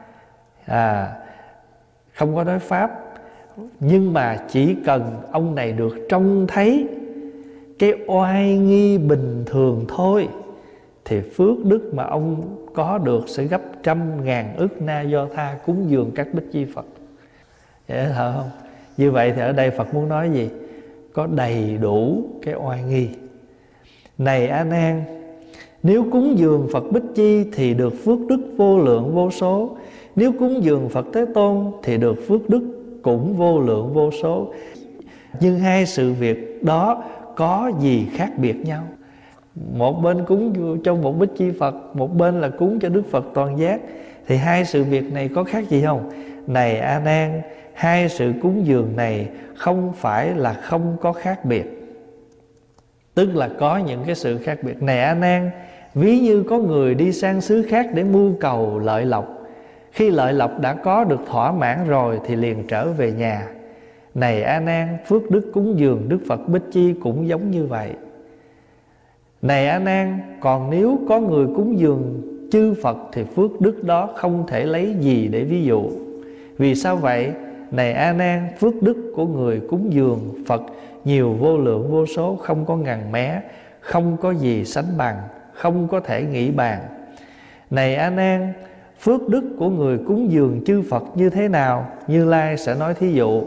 [SPEAKER 1] không có nói pháp, nhưng mà chỉ cần ông này được trông thấy cái oai nghi bình thường thôi, thì phước đức mà ông có được sẽ gấp trăm ngàn ức na do tha cúng dường các Bích Chi Phật. Dễ thở không? Như vậy thì ở đây Phật muốn nói gì? Có đầy đủ cái oai nghi. Này A Nan, nếu cúng dường Phật Bích Chi thì được phước đức vô lượng vô số. Nếu cúng dường Phật Thế Tôn thì được phước đức cũng vô lượng vô số. Nhưng hai sự việc đó có gì khác biệt nhau? Một bên cúng cho một Bích Chi Phật, một bên là cúng cho Đức Phật toàn giác, thì hai sự việc này có khác gì không? Này A Nan, hai sự cúng dường này không phải là không có khác biệt, tức là có những cái sự khác biệt. Này A Nan, ví như có người đi sang xứ khác để mưu cầu lợi lộc. Khi lợi lộc đã có được thỏa mãn rồi thì liền trở về nhà. Này A Nan, phước đức cúng dường Đức Phật Bích Chi cũng giống như vậy. Này A Nan, còn nếu có người cúng dường chư Phật thì phước đức đó không thể lấy gì để ví dụ. Vì sao vậy? Này A Nan, phước đức của người cúng dường Phật nhiều vô lượng vô số, không có ngần mé, không có gì sánh bằng, không có thể nghĩ bàn. Này A Nan, phước đức của người cúng dường chư Phật như thế nào? Như Lai sẽ nói thí dụ.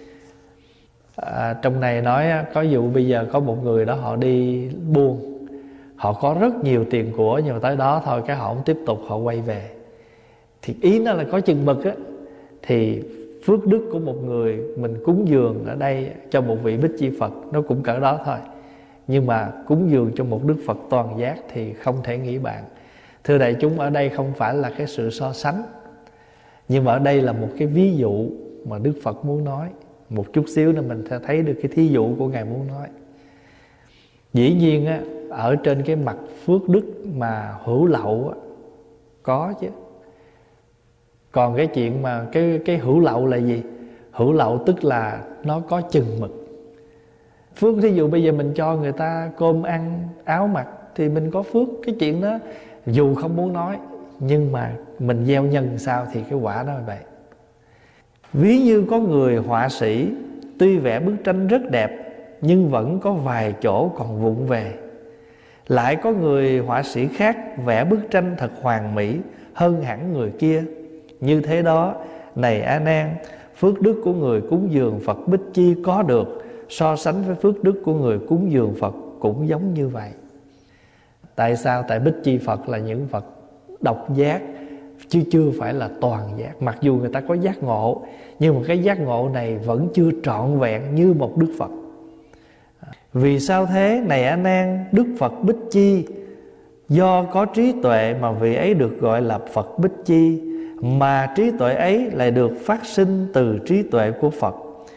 [SPEAKER 1] Trong này nói có dụ bây giờ có một người đó họ đi buôn, họ có rất nhiều tiền của, nhưng mà tới đó thôi cái họ không tiếp tục, họ quay về. Thì ý nó là có chừng mực á. Thì phước đức của một người mình cúng dường ở đây cho một vị Bích Chi Phật nó cũng cỡ đó thôi. Nhưng mà cúng dường cho một Đức Phật toàn giác thì không thể nghĩ bàn. Thưa đại chúng, ở đây không phải là cái sự so sánh, nhưng mà ở đây là một cái ví dụ mà Đức Phật muốn nói. Một chút xíu nữa mình sẽ thấy được cái thí dụ của Ngài muốn nói. Dĩ nhiên á, ở trên cái mặt phước đức mà hữu lậu á, có chứ. Còn cái chuyện mà cái hữu lậu là gì? Hữu lậu tức là nó có chừng mực. Phước thí dụ bây giờ mình cho người ta cơm ăn, áo mặc thì mình có phước. Cái chuyện đó dù không muốn nói, nhưng mà mình gieo nhân sao thì cái quả đó là vậy. Ví như có người họa sĩ tuy vẽ bức tranh rất đẹp, nhưng vẫn có vài chỗ còn vụng về. Lại có người họa sĩ khác vẽ bức tranh thật hoàn mỹ hơn hẳn người kia. Như thế đó, này A Nan, phước đức của người cúng dường Phật Bích Chi có được, so sánh với phước đức của người cúng dường Phật cũng giống như vậy. Tại sao? Tại Bích Chi Phật là những Phật độc giác, chứ chưa phải là toàn giác. Mặc dù người ta có giác ngộ, nhưng mà cái giác ngộ này vẫn chưa trọn vẹn như một Đức Phật. Vì sao thế? Này A Nan, Đức Phật Bích Chi do có trí tuệ mà vị ấy được gọi là Phật Bích Chi, mà trí tuệ ấy lại được phát sinh từ trí tuệ của Phật.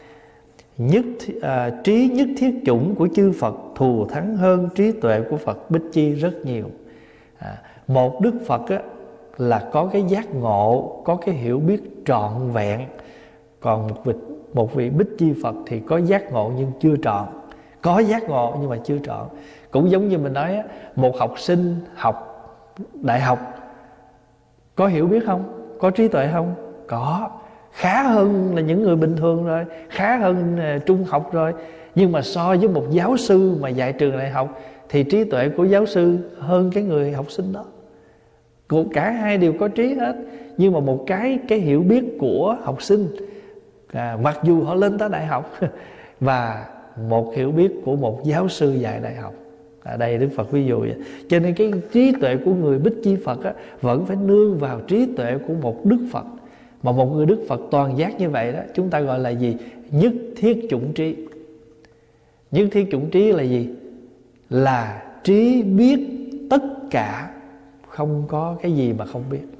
[SPEAKER 1] Trí nhất thiết chủng của chư Phật thù thắng hơn trí tuệ của Phật Bích Chi rất nhiều. Một Đức Phật á, là có cái giác ngộ, có cái hiểu biết trọn vẹn. Còn một vị Bích Chi Phật thì có giác ngộ nhưng chưa trọn. có giác ngộ nhưng mà chưa trọn. Cũng giống như mình nói á, một học sinh học đại học có hiểu biết không? Có trí tuệ không? Có. Khá hơn là những người bình thường rồi, khá hơn trung học rồi. Nhưng mà so với một giáo sư mà dạy trường đại học thì trí tuệ của giáo sư hơn cái người học sinh đó. Cả hai đều có trí hết. Nhưng mà một cái hiểu biết của học sinh mặc dù họ lên tới đại học và một hiểu biết của một giáo sư dạy đại học. Đây Đức Phật ví dụ vậy. Cho nên cái trí tuệ của người Bích Chi Phật á, vẫn phải nương vào trí tuệ của một Đức Phật. Mà một người Đức Phật toàn giác như vậy đó, chúng ta gọi là gì? Nhất thiết chủng trí. Nhất thiết chủng trí là gì? Là trí biết tất cả, không có cái gì mà không biết.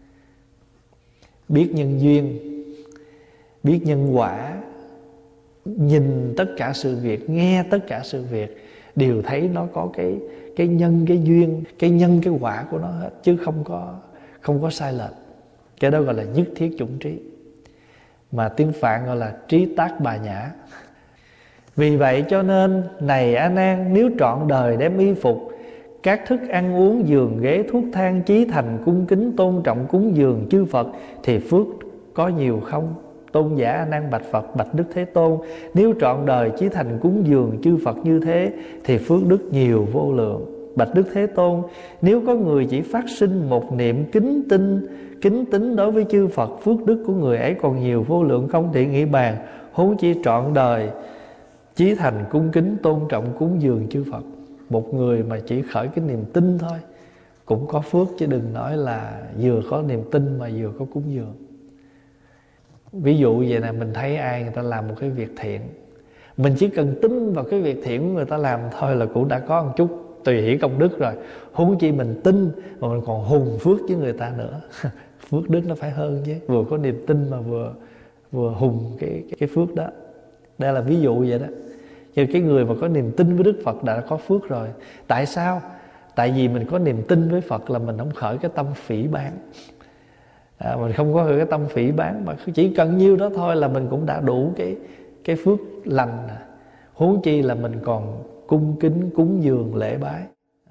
[SPEAKER 1] Biết nhân duyên, biết nhân quả, nhìn tất cả sự việc, nghe tất cả sự việc, đều thấy nó có cái nhân, cái duyên, cái nhân, cái quả của nó hết, chứ không có sai lệch. Cái đó gọi là nhất thiết chủng trí, mà tiếng Phạn gọi là trí tác bà nhã. Vì vậy cho nên này A Nan, nếu trọn đời đem y phục, các thức ăn uống, giường ghế, thuốc thang, chí thành, cung kính, tôn trọng, cúng dường chư Phật, thì phước có nhiều không? Tôn giả A Nan bạch Phật: bạch Đức Thế Tôn, nếu trọn đời chí thành cúng dường chư Phật như thế, thì phước đức nhiều vô lượng. Bạch Đức Thế Tôn, nếu có người chỉ phát sinh một niệm kính tín đối với chư Phật, phước đức của người ấy còn nhiều vô lượng không thể nghĩ bàn, huống chi trọn đời chí thành cung kính, tôn trọng, cúng dường chư Phật. Một người mà chỉ khởi cái niềm tin thôi cũng có phước, chứ đừng nói là vừa có niềm tin mà vừa có cúng dường. Ví dụ vậy nè, mình thấy ai người ta làm một cái việc thiện, mình chỉ cần tin vào cái việc thiện của người ta làm thôi là cũng đã có một chút tùy hỷ công đức rồi. Huống chi mình tin mà mình còn hùng phước với người ta nữa. Phước đức nó phải hơn chứ, vừa có niềm tin mà vừa hùng cái phước đó. Đây là ví dụ vậy đó. Chứ cái người mà có niềm tin với Đức Phật đã có phước rồi. Tại sao? Tại vì mình có niềm tin với Phật là mình không khởi cái tâm phỉ báng. Mình không có cái tâm phỉ báng, mà chỉ cần nhiêu đó thôi là mình cũng đã đủ cái phước lành. Huống chi là mình còn cung kính, cúng dường, lễ bái.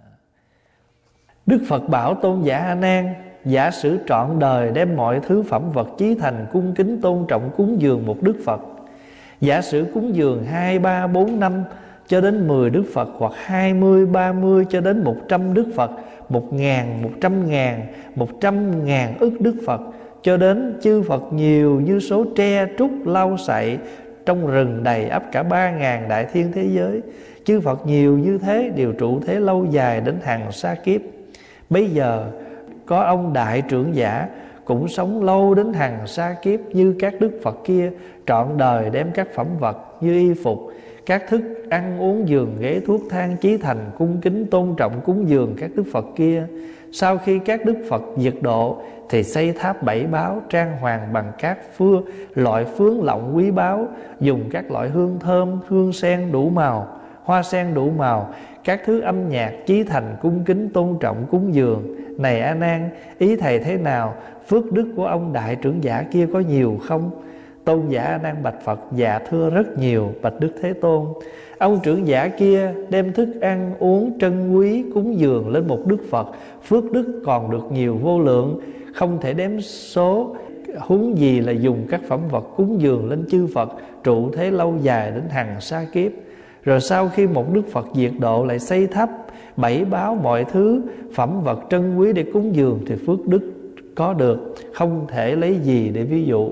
[SPEAKER 1] Đức Phật bảo tôn giả A Nan, giả sử trọn đời đem mọi thứ phẩm vật chí thành, cung kính, tôn trọng, cúng dường một Đức Phật. Giả sử cúng dường 2, 3, 4, 5 cho đến 10 Đức Phật, hoặc 20, 30 cho đến 100 Đức Phật, 1.000, 100.000, 100.000 ức Đức Phật, cho đến chư Phật nhiều như số tre trúc lau sậy trong rừng đầy ắp cả 3.000 đại thiên thế giới. Chư Phật nhiều như thế đều trụ thế lâu dài đến hàng sa kiếp. Bây giờ có ông đại trưởng giả cũng sống lâu đến hàng sa kiếp như các Đức Phật kia, trọn đời đem các phẩm vật như y phục, các thức ăn uống, giường ghế, thuốc thang, chí thành, cung kính, tôn trọng, cúng dường các Đức Phật kia. Sau khi các Đức Phật diệt độ thì xây tháp 7 báo, trang hoàng bằng các loại phướng lọng quý báu, dùng các loại hương thơm, hương sen đủ màu, hoa sen đủ màu, các thứ âm nhạc, chí thành, cung kính, tôn trọng, cúng dường. Này A Nan, ý thầy thế nào? Phước đức của ông đại trưởng giả kia có nhiều không? Tôn giả A Nan bạch Phật: dạ thưa rất nhiều, bạch Đức Thế Tôn. Ông trưởng giả kia đem thức ăn uống trân quý cúng dường lên một Đức Phật, phước đức còn được nhiều vô lượng, không thể đếm số. Huống gì là dùng các phẩm vật cúng dường lên chư Phật, trụ thế lâu dài đến hằng sa kiếp. Rồi sau khi một Đức Phật diệt độ lại xây tháp 7 báo mọi thứ phẩm vật trân quý để cúng dường, thì phước đức có được, không thể lấy gì để ví dụ.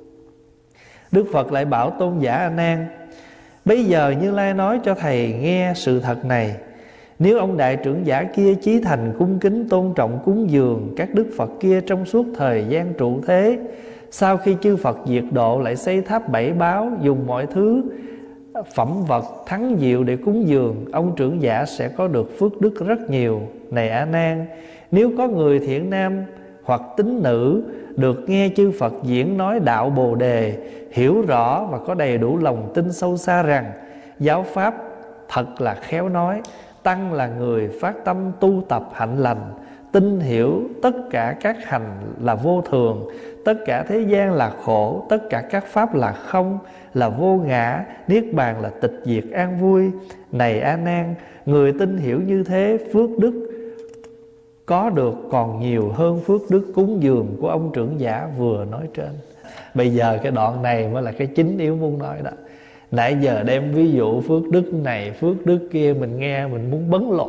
[SPEAKER 1] Đức Phật lại bảo tôn giả A Nan: bây giờ Như Lai nói cho thầy nghe sự thật này. Nếu ông đại trưởng giả kia chí thành cung kính, tôn trọng, cúng dường các Đức Phật kia trong suốt thời gian trụ thế, sau khi chư Phật diệt độ lại xây tháp 7 báo, dùng mọi thứ phẩm vật thắng diệu để cúng dường, ông trưởng giả sẽ có được phước đức rất nhiều. Này A Nan, nếu có người thiện nam hoặc tín nữ được nghe chư Phật diễn nói đạo Bồ Đề, hiểu rõ và có đầy đủ lòng tin sâu xa rằng giáo pháp thật là khéo nói, tăng là người phát tâm tu tập hạnh lành, tin hiểu tất cả các hành là vô thường, tất cả thế gian là khổ, tất cả các pháp là không, là vô ngã, niết bàn là tịch diệt an vui. Này A Nan, người tin hiểu như thế, phước đức có được còn nhiều hơn phước đức cúng dường của ông trưởng giả vừa nói trên. Bây giờ cái đoạn này mới là cái chính yếu muốn nói đó. Nãy giờ đem ví dụ phước đức này, phước đức kia, mình nghe mình muốn bấn loạn.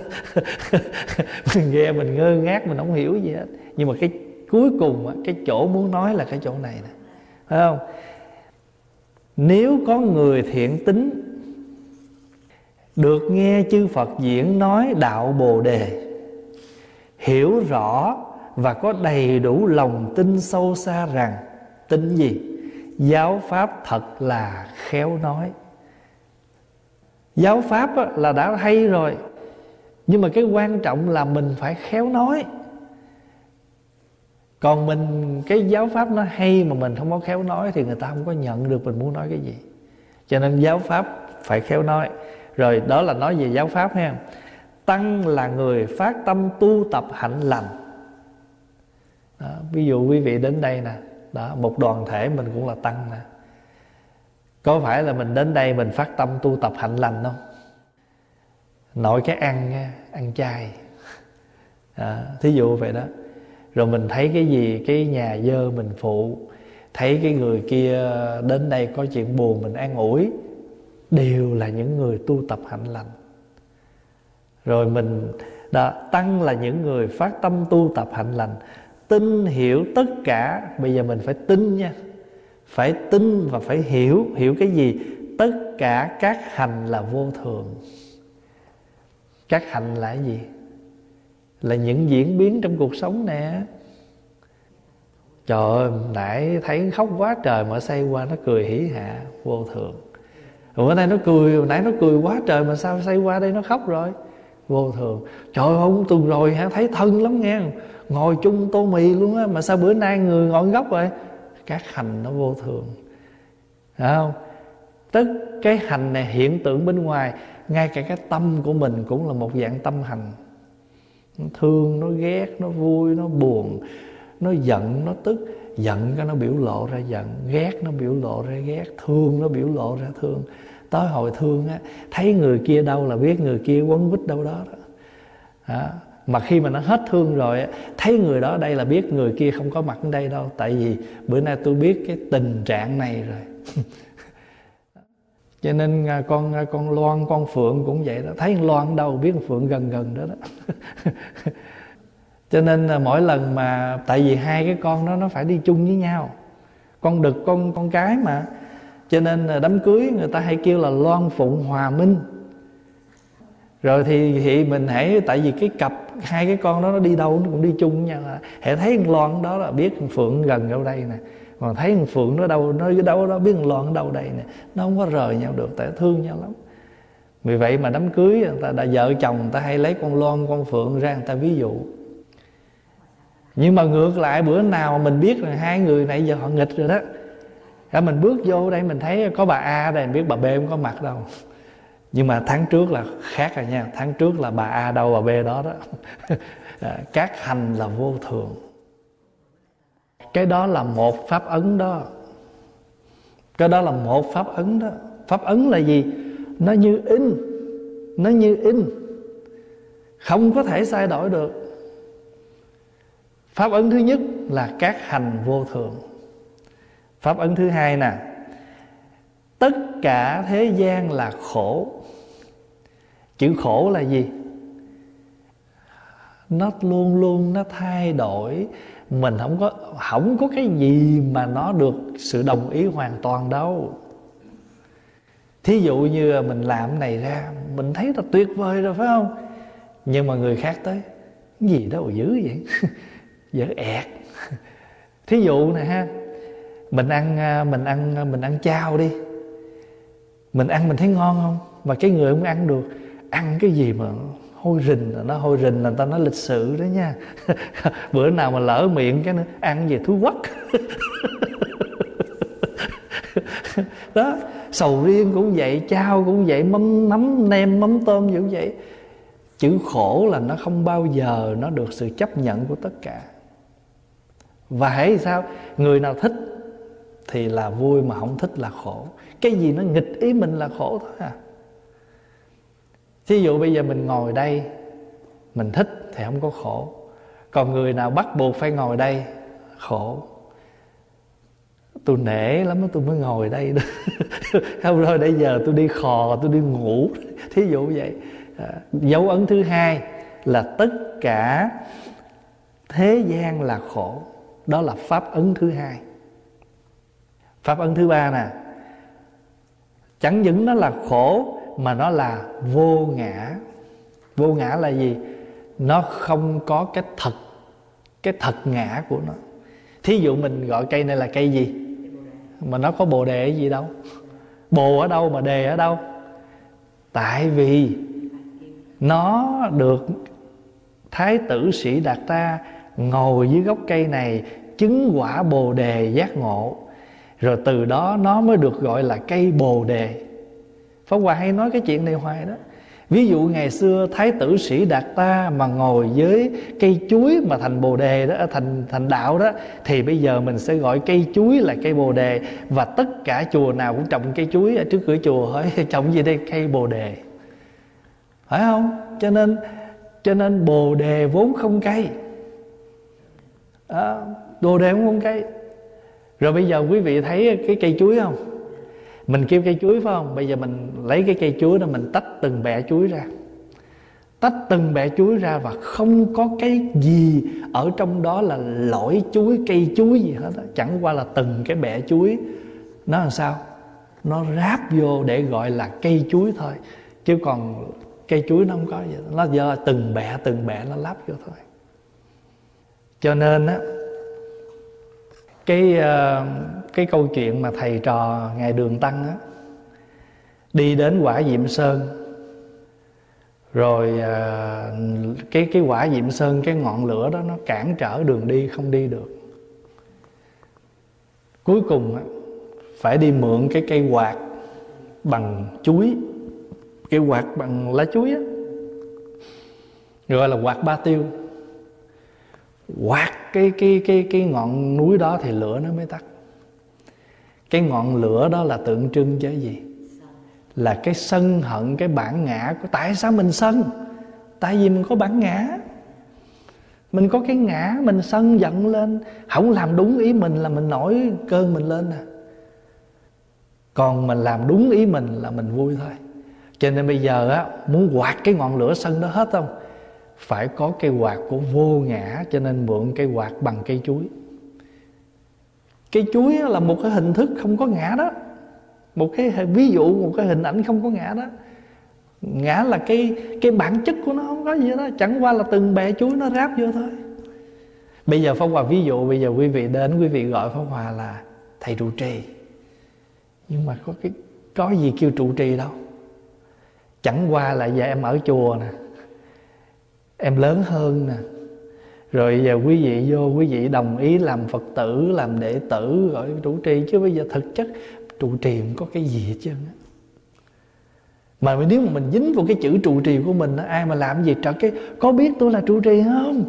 [SPEAKER 1] Mình nghe mình ngơ ngác, mình không hiểu gì hết. Nhưng mà cái cuối cùng, cái chỗ muốn nói là cái chỗ này nè, phải không? Nếu có người thiện tính được nghe chư Phật diễn nói đạo Bồ Đề, hiểu rõ và có đầy đủ lòng tin sâu xa rằng, tin gì? Giáo pháp thật là khéo nói. Giáo pháp là đã hay rồi, nhưng mà cái quan trọng là mình phải khéo nói. Còn mình, cái giáo pháp nó hay mà mình không có khéo nói thì người ta không có nhận được mình muốn nói cái gì. Cho nên giáo pháp phải khéo nói. Rồi đó là nói về giáo pháp ha. Tăng là người phát tâm tu tập hạnh lành đó, ví dụ quý vị đến đây nè đó, một đoàn thể mình cũng là tăng nè. Có phải là mình đến đây mình phát tâm tu tập hạnh lành không? Nội cái ăn chay thí dụ vậy đó. Rồi mình thấy cái gì, cái nhà dơ mình phụ, thấy cái người kia đến đây có chuyện buồn mình an ủi, đều là những người tu tập hạnh lành. Rồi mình tăng là những người phát tâm tu tập hạnh lành, tin hiểu tất cả. Bây giờ mình phải tin nha, phải tin và phải hiểu. Hiểu cái gì? Tất cả các hành là vô thường. Các hành là cái gì? Là những diễn biến trong cuộc sống nè. Trời ơi, nãy thấy khóc quá trời mà xoay qua nó cười hỉ hạ, vô thường. Bữa nay nó cười, nãy nó cười quá trời mà sao xoay qua đây nó khóc rồi, vô thường. Trời ơi, hôm tuần rồi hả, thấy thân lắm nghe, ngồi chung tô mì luôn á, mà sao bữa nay người ngồi góc rồi? Các hành nó vô thường, phải không? Tất cái hành này hiện tượng bên ngoài, ngay cả cái tâm của mình cũng là một dạng tâm hành. Nó thương, nó ghét, nó vui, nó buồn, nó giận, nó tức. Giận cái nó biểu lộ ra giận, ghét nó biểu lộ ra ghét, thương nó biểu lộ ra thương. Tới hồi thương á, thấy người kia đâu là biết người kia quấn quýt đâu đó, Mà khi mà nó hết thương rồi á, thấy người đó đây là biết người kia không có mặt ở đây đâu. Tại vì bữa nay tôi biết cái tình trạng này rồi. Cho nên con Loan, con Phượng cũng vậy đó. Thấy con Loan đâu biết con Phượng gần gần đó đó. Cho nên là mỗi lần mà, tại vì hai cái con đó nó phải đi chung với nhau, con đực con cái mà, cho nên là đám cưới người ta hay kêu là Loan Phụng Hòa Minh. Rồi thì mình hãy, tại vì cái cặp hai cái con đó nó đi đâu nó cũng đi chung với nhau, hãy thấy con Loan đó là biết con Phượng gần đâu đây nè, còn thấy con Phượng nó đâu, nó ở đâu đó biết con Loan ở đâu đây nè. Nó không có rời nhau được, tại thương nhau lắm. Vì vậy mà đám cưới người ta đã vợ chồng người ta hay lấy con Loan con Phượng ra người ta ví dụ. Nhưng mà ngược lại, bữa nào mình biết là hai người này giờ họ nghịch rồi đó, mình bước vô đây mình thấy có bà A đây, mình biết bà B không có mặt đâu. Nhưng mà tháng trước là khác rồi nha. Tháng trước là bà A đâu bà B đó đó. Các hành là vô thường. Cái đó là một pháp ấn đó. Cái đó là một pháp ấn đó. Pháp ấn là gì? Nó như in. Nó như in, không có thể thay đổi được. Pháp ấn thứ nhất là các hành vô thường. Pháp ấn thứ hai nè, tất cả thế gian là khổ. Chữ khổ là gì? Nó luôn luôn nó thay đổi. Mình không có cái gì mà nó được sự đồng ý hoàn toàn đâu. Thí dụ như mình làm cái này ra, mình thấy là tuyệt vời rồi phải không? Nhưng mà người khác tới, cái gì đâu dữ vậy? Dở ẹt. Thí dụ nè ha, mình ăn chao đi, mình ăn mình thấy ngon không, mà cái người không ăn được, ăn cái gì mà hôi rình, nó hôi rình là người ta nói lịch sự đó nha. Bữa nào mà lỡ miệng cái nữa ăn về thúi quắc. Đó, sầu riêng cũng vậy, chao cũng vậy, mắm nêm mắm tôm cũng vậy. Chữ khổ là nó không bao giờ nó được sự chấp nhận của tất cả. Và hễ sao, người nào thích thì là vui, mà không thích là khổ. Cái gì nó nghịch ý mình là khổ thôi à. Thí dụ bây giờ mình ngồi đây, mình thích thì không có khổ. Còn người nào bắt buộc phải ngồi đây, khổ. Tôi nể lắm tôi mới ngồi đây đó. Không rồi bây giờ tôi đi khò, tôi đi ngủ. Thí dụ vậy. Dấu ấn thứ hai là tất cả thế gian là khổ. Đó là pháp ấn thứ hai. Pháp ấn thứ ba nè, chẳng những nó là khổ mà nó là vô ngã. Vô ngã là gì? Nó không có cái thật ngã của nó. Thí dụ mình gọi cây này là cây gì? Mà nó có bồ đề gì đâu. Bồ ở đâu mà đề ở đâu? Tại vì nó được Thái tử Sĩ Đạt Ta ngồi dưới gốc cây này chứng quả bồ đề giác ngộ, rồi từ đó nó mới được gọi là cây bồ đề. Pháp Hòa hay nói cái chuyện này hoài đó. Ví dụ ngày xưa Thái tử Sĩ Đạt Ta mà ngồi dưới cây chuối mà thành bồ đề đó, thành đạo đó, thì bây giờ mình sẽ gọi cây chuối là cây bồ đề. Và tất cả chùa nào cũng trồng cây chuối ở trước cửa chùa, hỏi trồng gì đây? Cây bồ đề, phải không? Cho nên bồ đề vốn không cây. Bồ đề vốn không cây. Rồi bây giờ quý vị thấy cái cây chuối không? Mình kêu cây chuối phải không? Bây giờ mình lấy cái cây chuối đó, mình tách từng bẹ chuối ra. Tách từng bẹ chuối ra và không có cái gì ở trong đó là lõi chuối, cây chuối gì hết đó. Chẳng qua là từng cái bẹ chuối nó làm sao? Nó ráp vô để gọi là cây chuối thôi. Chứ còn cây chuối nó không có gì. Nó do từng bẹ nó lắp vô thôi. Cho nên á, cái câu chuyện mà thầy trò ngài Đường Tăng á, đi đến quả Diệm Sơn, rồi cái quả Diệm Sơn, cái ngọn lửa đó nó cản trở đường đi, không đi được. Cuối cùng á, phải đi mượn cái cây quạt bằng chuối, cây quạt bằng lá chuối á, gọi là quạt ba tiêu. Quạt cái ngọn núi đó thì lửa nó mới tắt. Cái ngọn lửa đó là tượng trưng cho cái gì? Là cái sân hận, cái bản ngã của tại sao mình sân? Tại vì mình có bản ngã. Mình có cái ngã, mình sân giận lên, không làm đúng ý mình là mình nổi cơn mình lên nè. Còn mình làm đúng ý mình là mình vui thôi. Cho nên bây giờ á, muốn quạt cái ngọn lửa sân đó hết không? Phải có cây quạt của vô ngã. Cho nên mượn cây quạt bằng cây chuối. Cây chuối là một cái hình thức không có ngã đó. Một cái ví dụ, một cái hình ảnh không có ngã đó. Ngã là cái bản chất của nó không có gì đó. Chẳng qua là từng bẹ chuối nó ráp vô thôi. Bây giờ Pháp Hòa ví dụ, bây giờ quý vị đến, quý vị gọi Pháp Hòa là thầy trụ trì. Nhưng mà có gì kêu trụ trì đâu. Chẳng qua là giờ em ở chùa nè, em lớn hơn nè, rồi giờ quý vị vô, quý vị đồng ý làm Phật tử, làm đệ tử, gọi trụ trì. Chứ bây giờ thực chất trụ trì không có cái gì hết trơn á. Mà nếu mà mình dính vào cái chữ trụ trì của mình, ai mà làm gì trật cái có biết tôi là trụ trì không?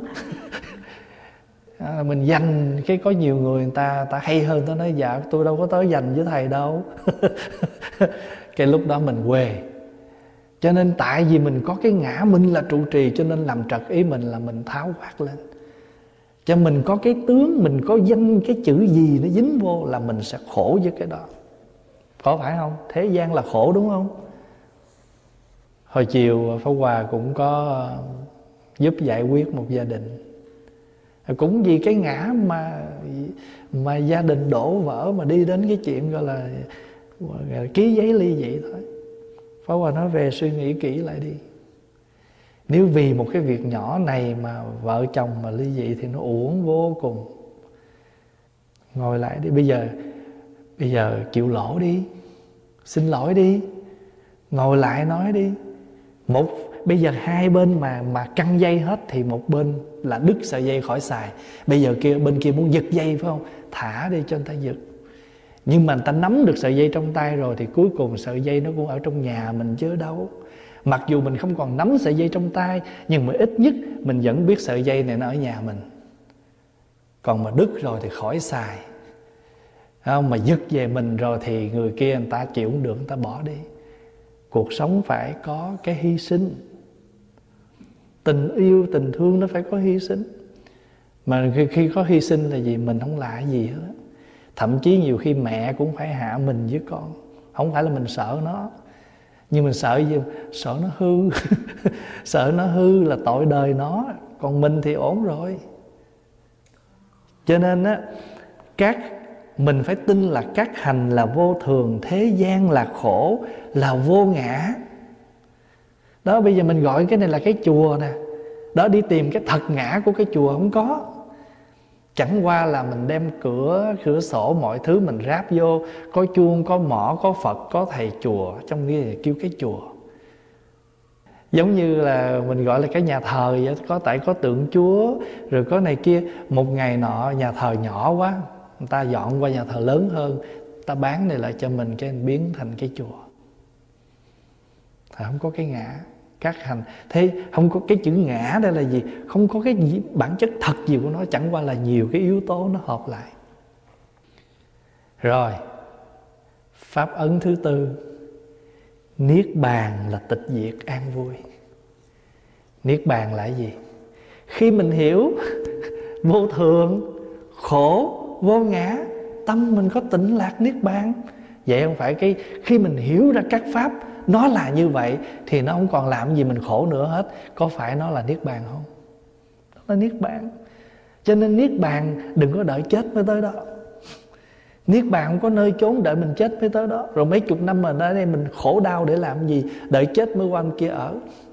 [SPEAKER 1] Mình dành cái có nhiều người ta hay hơn, ta nói dạ tôi đâu có tới dành với thầy đâu. Cái lúc đó mình quê. Cho nên tại vì mình có cái ngã mình là trụ trì, cho nên làm trật ý mình là mình tháo quát lên. Cho mình có cái tướng, mình có danh cái chữ gì nó dính vô là mình sẽ khổ với cái đó. Có phải không? Thế gian là khổ đúng không? Hồi chiều Pháp Hòa cũng có giúp giải quyết một gia đình. Cũng vì cái ngã mà gia đình đổ vỡ, mà đi đến cái chuyện gọi là ký giấy ly dị thôi. Pháp Hòa nói về suy nghĩ kỹ lại đi. Nếu vì một cái việc nhỏ này mà vợ chồng mà ly dị thì nó uổng vô cùng. Ngồi lại đi. Bây giờ chịu lỗ đi, xin lỗi đi, ngồi lại nói đi. Bây giờ hai bên mà căng dây hết thì một bên là đứt sợi dây khỏi xài. Bây giờ bên kia muốn giật dây phải không? Thả đi cho người ta giật. Nhưng mà người ta nắm được sợi dây trong tay rồi thì cuối cùng sợi dây nó cũng ở trong nhà mình chứ đâu. Mặc dù mình không còn nắm sợi dây trong tay, nhưng mà ít nhất mình vẫn biết sợi dây này nó ở nhà mình. Còn mà đứt rồi thì khỏi xài, không, mà dứt về mình rồi thì người kia người ta chịu không được, người ta bỏ đi. Cuộc sống phải có cái hy sinh. Tình yêu, tình thương nó phải có hy sinh. Mà khi có hy sinh là gì? Mình không lạ gì hết. Thậm chí nhiều khi mẹ cũng phải hạ mình với con. Không phải là mình sợ nó, nhưng mình sợ gì? Sợ nó hư. Sợ nó hư là tội đời nó. Còn mình thì ổn rồi. Cho nên á, mình phải tin là các hành là vô thường, thế gian là khổ, là vô ngã. Đó, bây giờ mình gọi cái này là cái chùa nè. Đó, đi tìm cái thật ngã của cái chùa không có. Chẳng qua là mình đem cửa sổ mọi thứ mình ráp vô. Có chuông, có mõ, có Phật, có thầy chùa, trong kia là kêu cái chùa. Giống như là mình gọi là cái nhà thờ vậy. Tại có tượng Chúa, rồi có này kia. Một ngày nọ nhà thờ nhỏ quá, người ta dọn qua nhà thờ lớn hơn, người ta bán này lại cho mình, cái biến thành cái chùa. Không có cái ngã, các hành. Thế không có cái chữ ngã đây là gì? Không có cái gì, bản chất thật gì của nó, chẳng qua là nhiều cái yếu tố nó hợp lại. Rồi, pháp ấn thứ tư, niết bàn là tịch diệt an vui. Niết bàn là gì? Khi mình hiểu vô thường, khổ, vô ngã, tâm mình có tịnh lạc niết bàn. Vậy không phải khi mình hiểu ra các pháp nó là như vậy thì nó không còn làm gì mình khổ nữa hết. Có phải nó là niết bàn không? Nó là niết bàn. Cho nên niết bàn đừng có đợi chết mới tới đó. Niết bàn không có nơi trốn đợi mình chết mới tới đó. Rồi mấy chục năm mình ở đây mình khổ đau để làm gì? Đợi chết mới qua bên kia ở.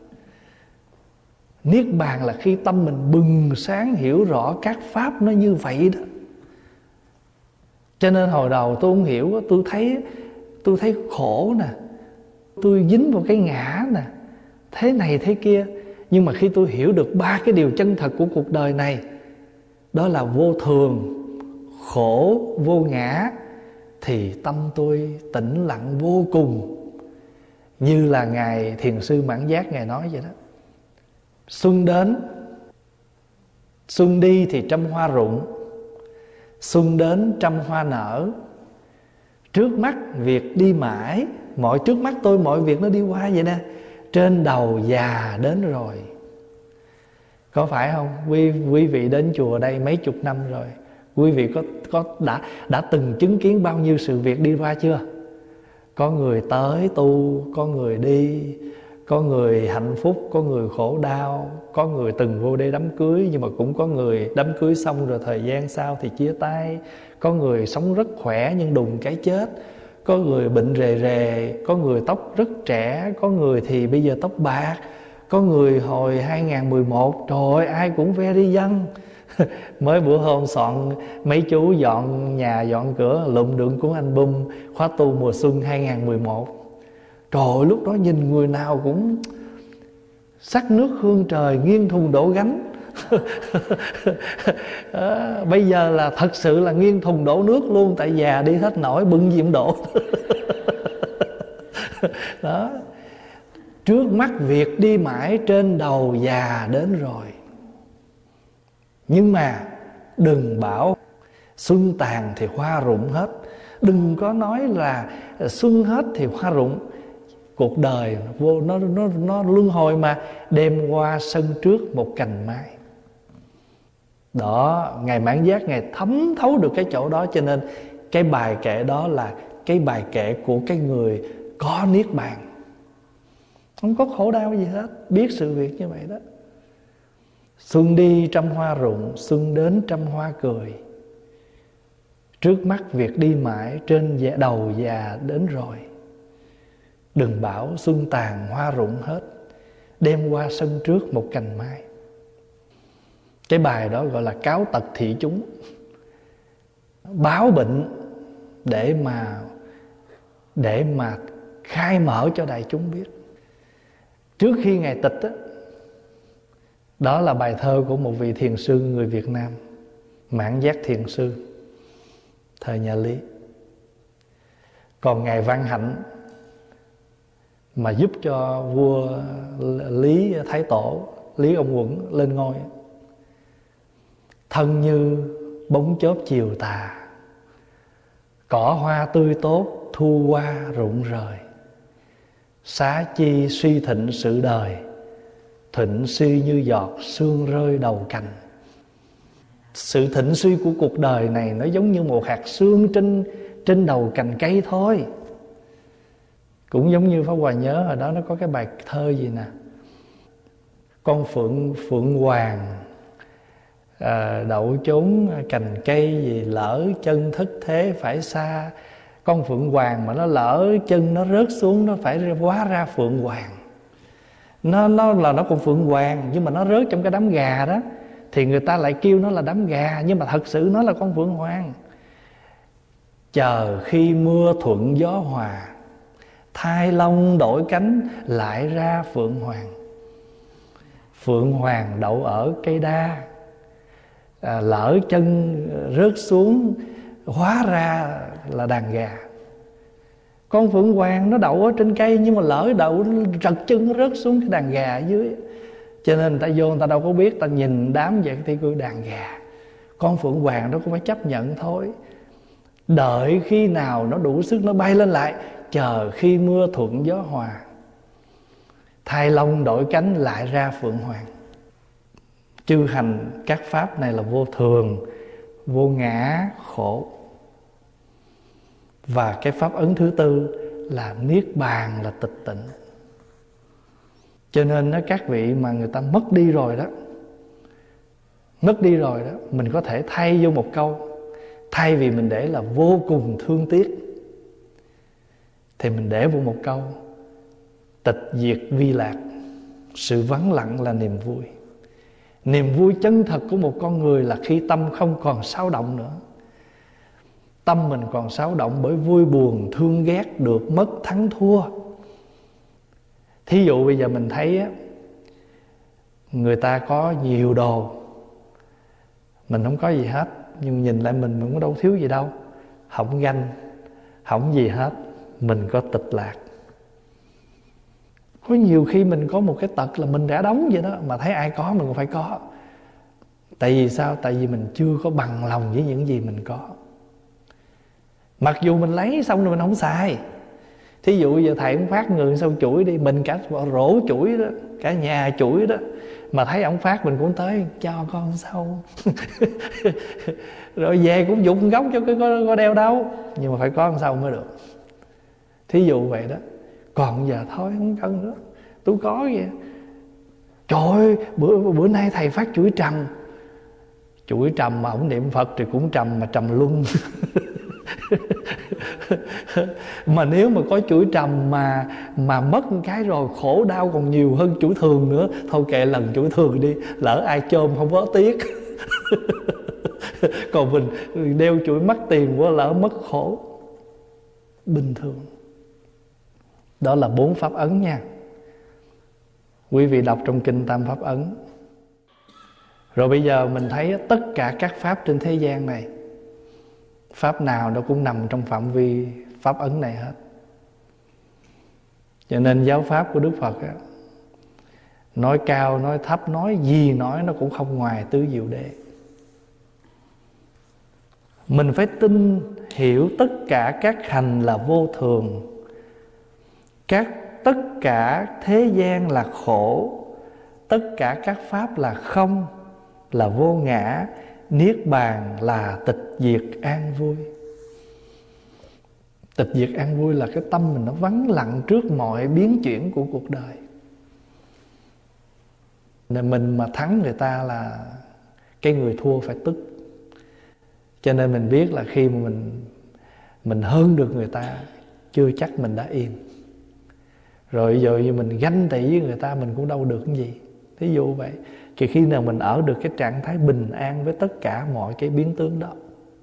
[SPEAKER 1] Niết bàn là khi tâm mình bừng sáng, hiểu rõ các pháp nó như vậy đó. Cho nên hồi đầu tôi không hiểu, tôi thấy khổ nè, tôi dính vào cái ngã nè, thế này thế kia. Nhưng mà khi tôi hiểu được ba cái điều chân thật của cuộc đời này, đó là vô thường, khổ, vô ngã, thì tâm tôi tĩnh lặng vô cùng. Như là Ngài Thiền sư Mãn Giác Ngài nói vậy đó. Xuân đến, xuân đi thì trăm hoa rụng, xuân đến trăm hoa nở. Trước mắt việc đi mãi, trước mắt tôi mọi việc nó đi qua vậy nè. Trên đầu già đến rồi. Có phải không? Quý vị đến chùa đây mấy chục năm rồi, quý vị đã từng chứng kiến bao nhiêu sự việc đi qua chưa? Có người tới tu, có người đi, có người hạnh phúc, có người khổ đau, có người từng vô đây đám cưới, nhưng mà cũng có người đám cưới xong rồi thời gian sau thì chia tay. Có người sống rất khỏe nhưng đùng cái chết. Có người bệnh rề rề, có người tóc rất trẻ, có người thì bây giờ tóc bạc, có người hồi 2011, trời ơi, ai cũng very young. Mới bữa hôm soạn mấy chú dọn nhà dọn cửa lụm được cuốn album khóa tu mùa xuân 2011. Trời ơi, lúc đó nhìn người nào cũng sắc nước hương trời, nghiêng thùng đổ gánh. Bây giờ là thật sự là nghiêng thùng đổ nước luôn, tại già đi hết nổi, bưng gì cũng đổ. Đó. Trước mắt việc đi mãi, trên đầu già đến rồi. Nhưng mà đừng bảo xuân tàn thì hoa rụng hết. Đừng có nói là xuân hết thì hoa rụng. Cuộc đời nó luân hồi mà. Đêm qua sân trước một cành mai. Đó, Ngài Mãn Giác Ngài thấm thấu được cái chỗ đó. Cho nên cái bài kệ đó là cái bài kệ của cái người có niết bàn, không có khổ đau gì hết, biết sự việc như vậy đó. Xuân đi trăm hoa rụng, xuân đến trăm hoa cười. Trước mắt việc đi mãi, trên đầu già đến rồi. Đừng bảo xuân tàn hoa rụng hết, đem qua sân trước một cành mai. Cái bài đó gọi là cáo tật thị chúng, báo bệnh để mà khai mở cho đại chúng biết. Trước khi Ngài tịch đó là bài thơ của một vị thiền sư người Việt Nam, Mãn Giác Thiền sư, thời nhà Lý. Còn Ngài Văn Hạnh mà giúp cho vua Lý Thái Tổ, Lý Ông Uẩn lên ngôi. Thân như bóng chớp chiều tà, cỏ hoa tươi tốt thu qua rụng rời. Xá chi suy thịnh sự đời, thịnh suy như giọt sương rơi đầu cành. Sự thịnh suy của cuộc đời này nó giống như một hạt sương trên đầu cành cây thôi. Cũng giống như Pháp Hòa nhớ hồi đó nó có cái bài thơ gì nè: con phượng hoàng đậu chốn cành cây, gì lỡ chân thất thế phải xa. Con phượng hoàng mà nó lỡ chân nó rớt xuống, nó phải hóa ra phượng hoàng. Nó là nó con phượng hoàng, nhưng mà nó rớt trong cái đám gà đó thì người ta lại kêu nó là đám gà, nhưng mà thật sự nó là con phượng hoàng. Chờ khi mưa thuận gió hòa, thay lông đổi cánh lại ra phượng hoàng. Phượng hoàng đậu ở cây đa, lỡ chân rớt xuống hóa ra là đàn gà. Con phượng hoàng nó đậu ở trên cây, nhưng mà lỡ đậu trật chân nó rớt xuống cái đàn gà ở dưới. Cho nên người ta vô người ta đâu có biết, ta nhìn đám vậy thì cứ đàn gà. Con phượng hoàng đó cũng phải chấp nhận thôi. Đợi khi nào nó đủ sức nó bay lên lại. Chờ khi mưa thuận gió hòa, thay lông đổi cánh lại ra phượng hoàng. Chư hành các pháp này là vô thường, vô ngã, khổ. Và cái pháp ấn thứ tư là niết bàn, là tịch tịnh. Cho nên đó, các vị mà người ta mất đi rồi đó, mình có thể thay vô một câu. Thay vì mình để là vô cùng thương tiếc, thì mình để vô một câu: tịch diệt vi lạc. Sự vắng lặng là niềm vui. Niềm vui chân thật của một con người là khi tâm không còn xáo động nữa. Tâm mình còn xáo động bởi vui buồn, thương ghét, được mất, thắng thua. Thí dụ bây giờ mình thấy á, người ta có nhiều đồ, mình không có gì hết, nhưng nhìn lại mình cũng đâu thiếu gì đâu. Không ganh, không gì hết, mình có tịch lạc. Có nhiều khi mình có một cái tật là mình đã đóng vậy đó, mà thấy ai có mình cũng phải có. Tại vì sao? Tại vì mình chưa có bằng lòng với những gì mình có. Mặc dù mình lấy xong rồi mình không xài. Thí dụ giờ thầy cũng phát người sau chuỗi đi, mình cả rổ chuỗi đó, cả nhà chuỗi đó, mà thấy ông phát mình cũng tới cho con sau. Rồi về cũng dục gốc cho cái có đeo đâu, nhưng mà phải có con sau mới được. Thí dụ vậy đó. Còn giờ thôi không cần nữa, tôi có vậy. Trời ơi, bữa nay thầy phát chuỗi trầm. Chuỗi trầm mà ông niệm Phật thì cũng trầm, mà trầm luân. Mà nếu mà có chuỗi trầm mà mất một cái rồi khổ đau còn nhiều hơn chuỗi thường nữa, thôi kệ lần chuỗi thường đi, lỡ ai chôm không có tiếc. Còn mình đeo chuỗi mắc tiền quá, lỡ mất khổ. Bình thường. Đó là 4 pháp ấn nha. Quý vị đọc trong kinh Tam Pháp Ấn. Rồi bây giờ mình thấy tất cả các pháp trên thế gian này, pháp nào nó cũng nằm trong phạm vi pháp ấn này hết. Cho nên giáo pháp của Đức Phật á, nói cao, nói thấp, nói gì nói nó cũng không ngoài tứ diệu đế. Mình phải tin hiểu tất cả các hành là vô thường, tất cả thế gian là khổ, tất cả các pháp là không, là vô ngã, niết bàn là tịch diệt an vui. Tịch diệt an vui là cái tâm mình nó vắng lặng trước mọi biến chuyển của cuộc đời. Nên mình mà thắng người ta là cái người thua phải tức. Cho nên mình biết là khi mà mình hơn được người ta, chưa chắc mình đã yên. Rồi giờ mình ganh tị với người ta, mình cũng đâu được cái gì. Thí dụ vậy. Thì khi nào mình ở được cái trạng thái bình an với tất cả mọi cái biến tướng đó.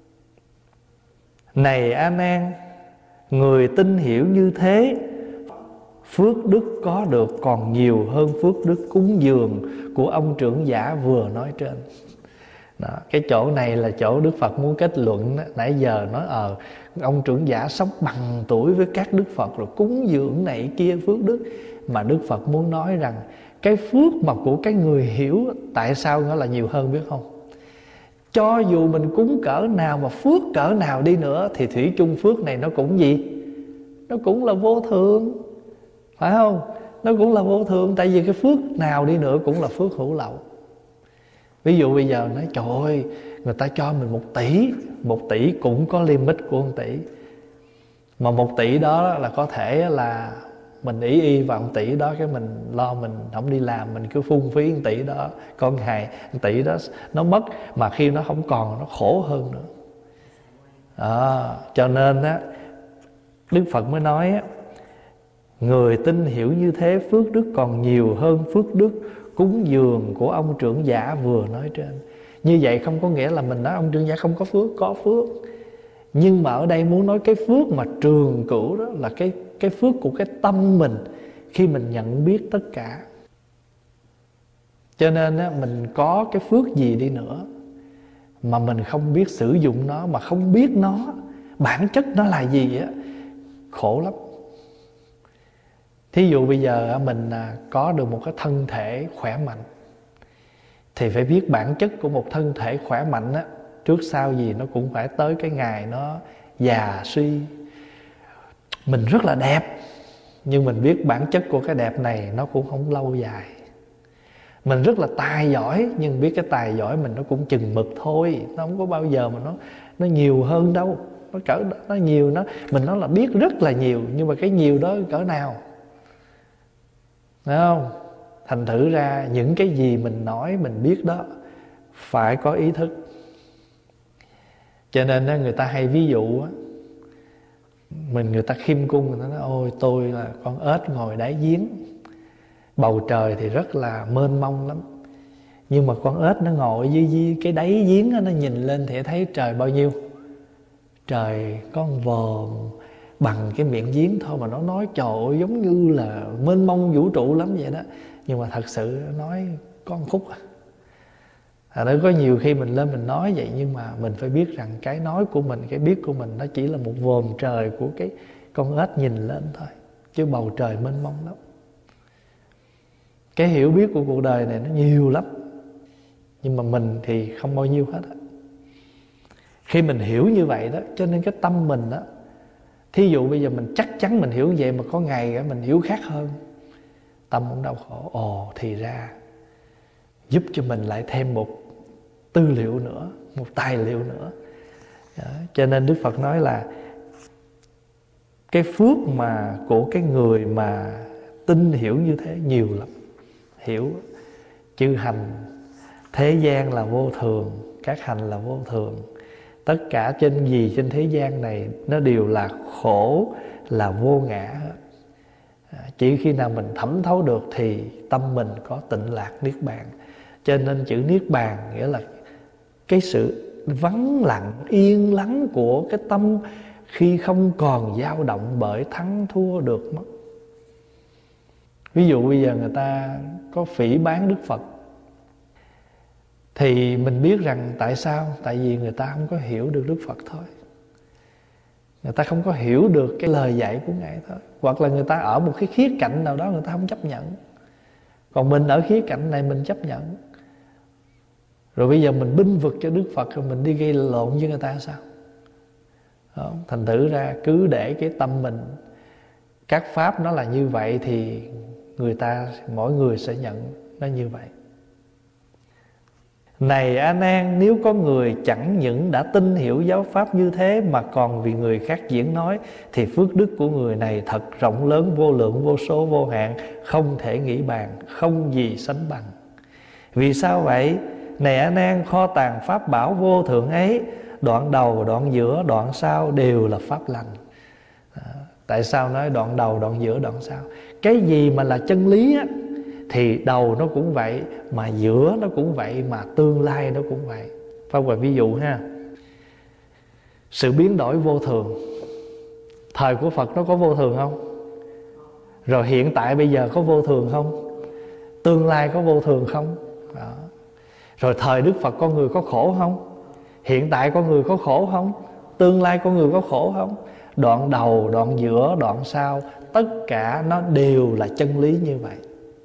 [SPEAKER 1] Này A Nan, người tin hiểu như thế, phước đức có được còn nhiều hơn phước đức cúng dường của ông trưởng giả vừa nói trên. Đó, cái chỗ này là chỗ Đức Phật muốn kết luận đó. Nãy giờ nói Ông trưởng giả sống bằng tuổi với các đức Phật, rồi cúng dường này kia phước đức. Mà Đức Phật muốn nói rằng cái phước mà của cái người hiểu tại sao nó là nhiều hơn biết không? Cho dù mình cúng cỡ nào mà phước cỡ nào đi nữa thì thủy chung phước này nó cũng gì? Nó cũng là vô thường, phải không? Nó cũng là vô thường. Tại vì cái phước nào đi nữa cũng là phước hữu lậu. Ví dụ bây giờ nói trời ơi, người ta cho mình 1 tỷ, 1 tỷ cũng có limit của 1 tỷ. Mà 1 tỷ đó là có thể là mình ý y vào 1 tỷ đó, cái mình lo mình không đi làm, mình cứ phung phí 1 tỷ đó. Con ngày 1 tỷ đó nó mất, mà khi nó không còn nó khổ hơn nữa. Cho nên á, Đức Phật mới nói á, người tin hiểu như thế phước đức còn nhiều hơn phước đức cúng dường của ông trưởng giả vừa nói trên. Như vậy không có nghĩa là mình nói ông trưởng giả không có phước, có phước. Nhưng mà ở đây muốn nói cái phước mà trường cửu đó là cái phước của cái tâm mình khi mình nhận biết tất cả. Cho nên á, mình có cái phước gì đi nữa mà mình không biết sử dụng nó, mà không biết nó bản chất nó là gì á, khổ lắm. Thí dụ bây giờ mình có được một cái thân thể khỏe mạnh thì phải biết bản chất của một thân thể khỏe mạnh á, trước sau gì nó cũng phải tới cái ngày nó già suy. Mình rất là đẹp, nhưng mình biết bản chất của cái đẹp này nó cũng không lâu dài. Mình rất là tài giỏi, nhưng biết cái tài giỏi mình nó cũng chừng mực thôi. Nó không có bao giờ mà nó nhiều hơn đâu. Nó nhiều, mình nói là biết rất là nhiều, nhưng mà cái nhiều đó cỡ nào? Thấy không? Thành thử ra những cái gì mình nói, mình biết đó phải có ý thức. Cho nên người ta hay ví dụ á, người ta khiêm cung, người ta nói ôi tôi là con ếch ngồi đáy giếng. Bầu trời thì rất là mênh mông lắm, nhưng mà con ếch nó ngồi dưới cái đáy giếng đó, nó nhìn lên thì thấy trời bao nhiêu? Trời có một vòm bằng cái miệng giếng thôi, mà nó nói trời ơi giống như là mênh mông vũ trụ lắm vậy đó. Nhưng mà thật sự nói có một khúc à. Đó, có nhiều khi mình lên mình nói vậy, nhưng mà mình phải biết rằng cái nói của mình, cái biết của mình nó chỉ là một vòm trời của cái con ếch nhìn lên thôi, chứ bầu trời mênh mông lắm. Cái hiểu biết của cuộc đời này nó nhiều lắm, nhưng mà mình thì không bao nhiêu hết á. Khi mình hiểu như vậy đó, cho nên cái tâm mình đó, thí dụ bây giờ mình chắc chắn mình hiểu như vậy, mà có ngày mình hiểu khác hơn, tâm cũng đau khổ. Ồ, thì ra giúp cho mình lại thêm một tư liệu nữa, một tài liệu nữa đó. Cho nên Đức Phật nói là cái phước mà của cái người mà tin hiểu như thế nhiều lắm. Hiểu chư hành thế gian là vô thường, các hành là vô thường. Tất cả trên gì trên thế gian này nó đều là khổ, là vô ngã. Chỉ khi nào mình thẩm thấu được thì tâm mình có tịnh lạc niết bàn. Cho nên chữ niết bàn nghĩa là cái sự vắng lặng, yên lắng của cái tâm khi không còn dao động bởi thắng thua được mất. Ví dụ bây giờ người ta có phỉ báng Đức Phật thì mình biết rằng tại sao? Tại vì người ta không có hiểu được Đức Phật thôi. Người ta không có hiểu được cái lời dạy của Ngài thôi. Hoặc là người ta ở một cái khía cạnh nào đó người ta không chấp nhận. Còn mình ở khía cạnh này mình chấp nhận. Rồi bây giờ mình binh vực cho Đức Phật, rồi mình đi gây lộn với người ta sao? Đó. Thành thử ra cứ để cái tâm mình, các pháp nó là như vậy thì mỗi người sẽ nhận nó như vậy. Này A Nan, nếu có người chẳng những đã tin hiểu giáo pháp như thế mà còn vì người khác diễn nói, thì phước đức của người này thật rộng lớn, vô lượng, vô số, vô hạn, không thể nghĩ bàn, không gì sánh bằng. Vì sao vậy? Này A Nan, kho tàng pháp bảo vô thượng ấy, đoạn đầu, đoạn giữa, đoạn sau đều là pháp lành. Tại sao nói đoạn đầu, đoạn giữa, đoạn sau? Cái gì mà là chân lý á, thì đầu nó cũng vậy, mà giữa nó cũng vậy, mà tương lai nó cũng vậy. Pháp Hòa ví dụ ha. Sự biến đổi vô thường. Thời của Phật nó có vô thường không? Rồi hiện tại bây giờ có vô thường không? Tương lai có vô thường không? Đó. Rồi thời Đức Phật con người có khổ không? Hiện tại con người có khổ không? Tương lai con người có khổ không? Đoạn đầu, đoạn giữa, đoạn sau, tất cả nó đều là chân lý như vậy.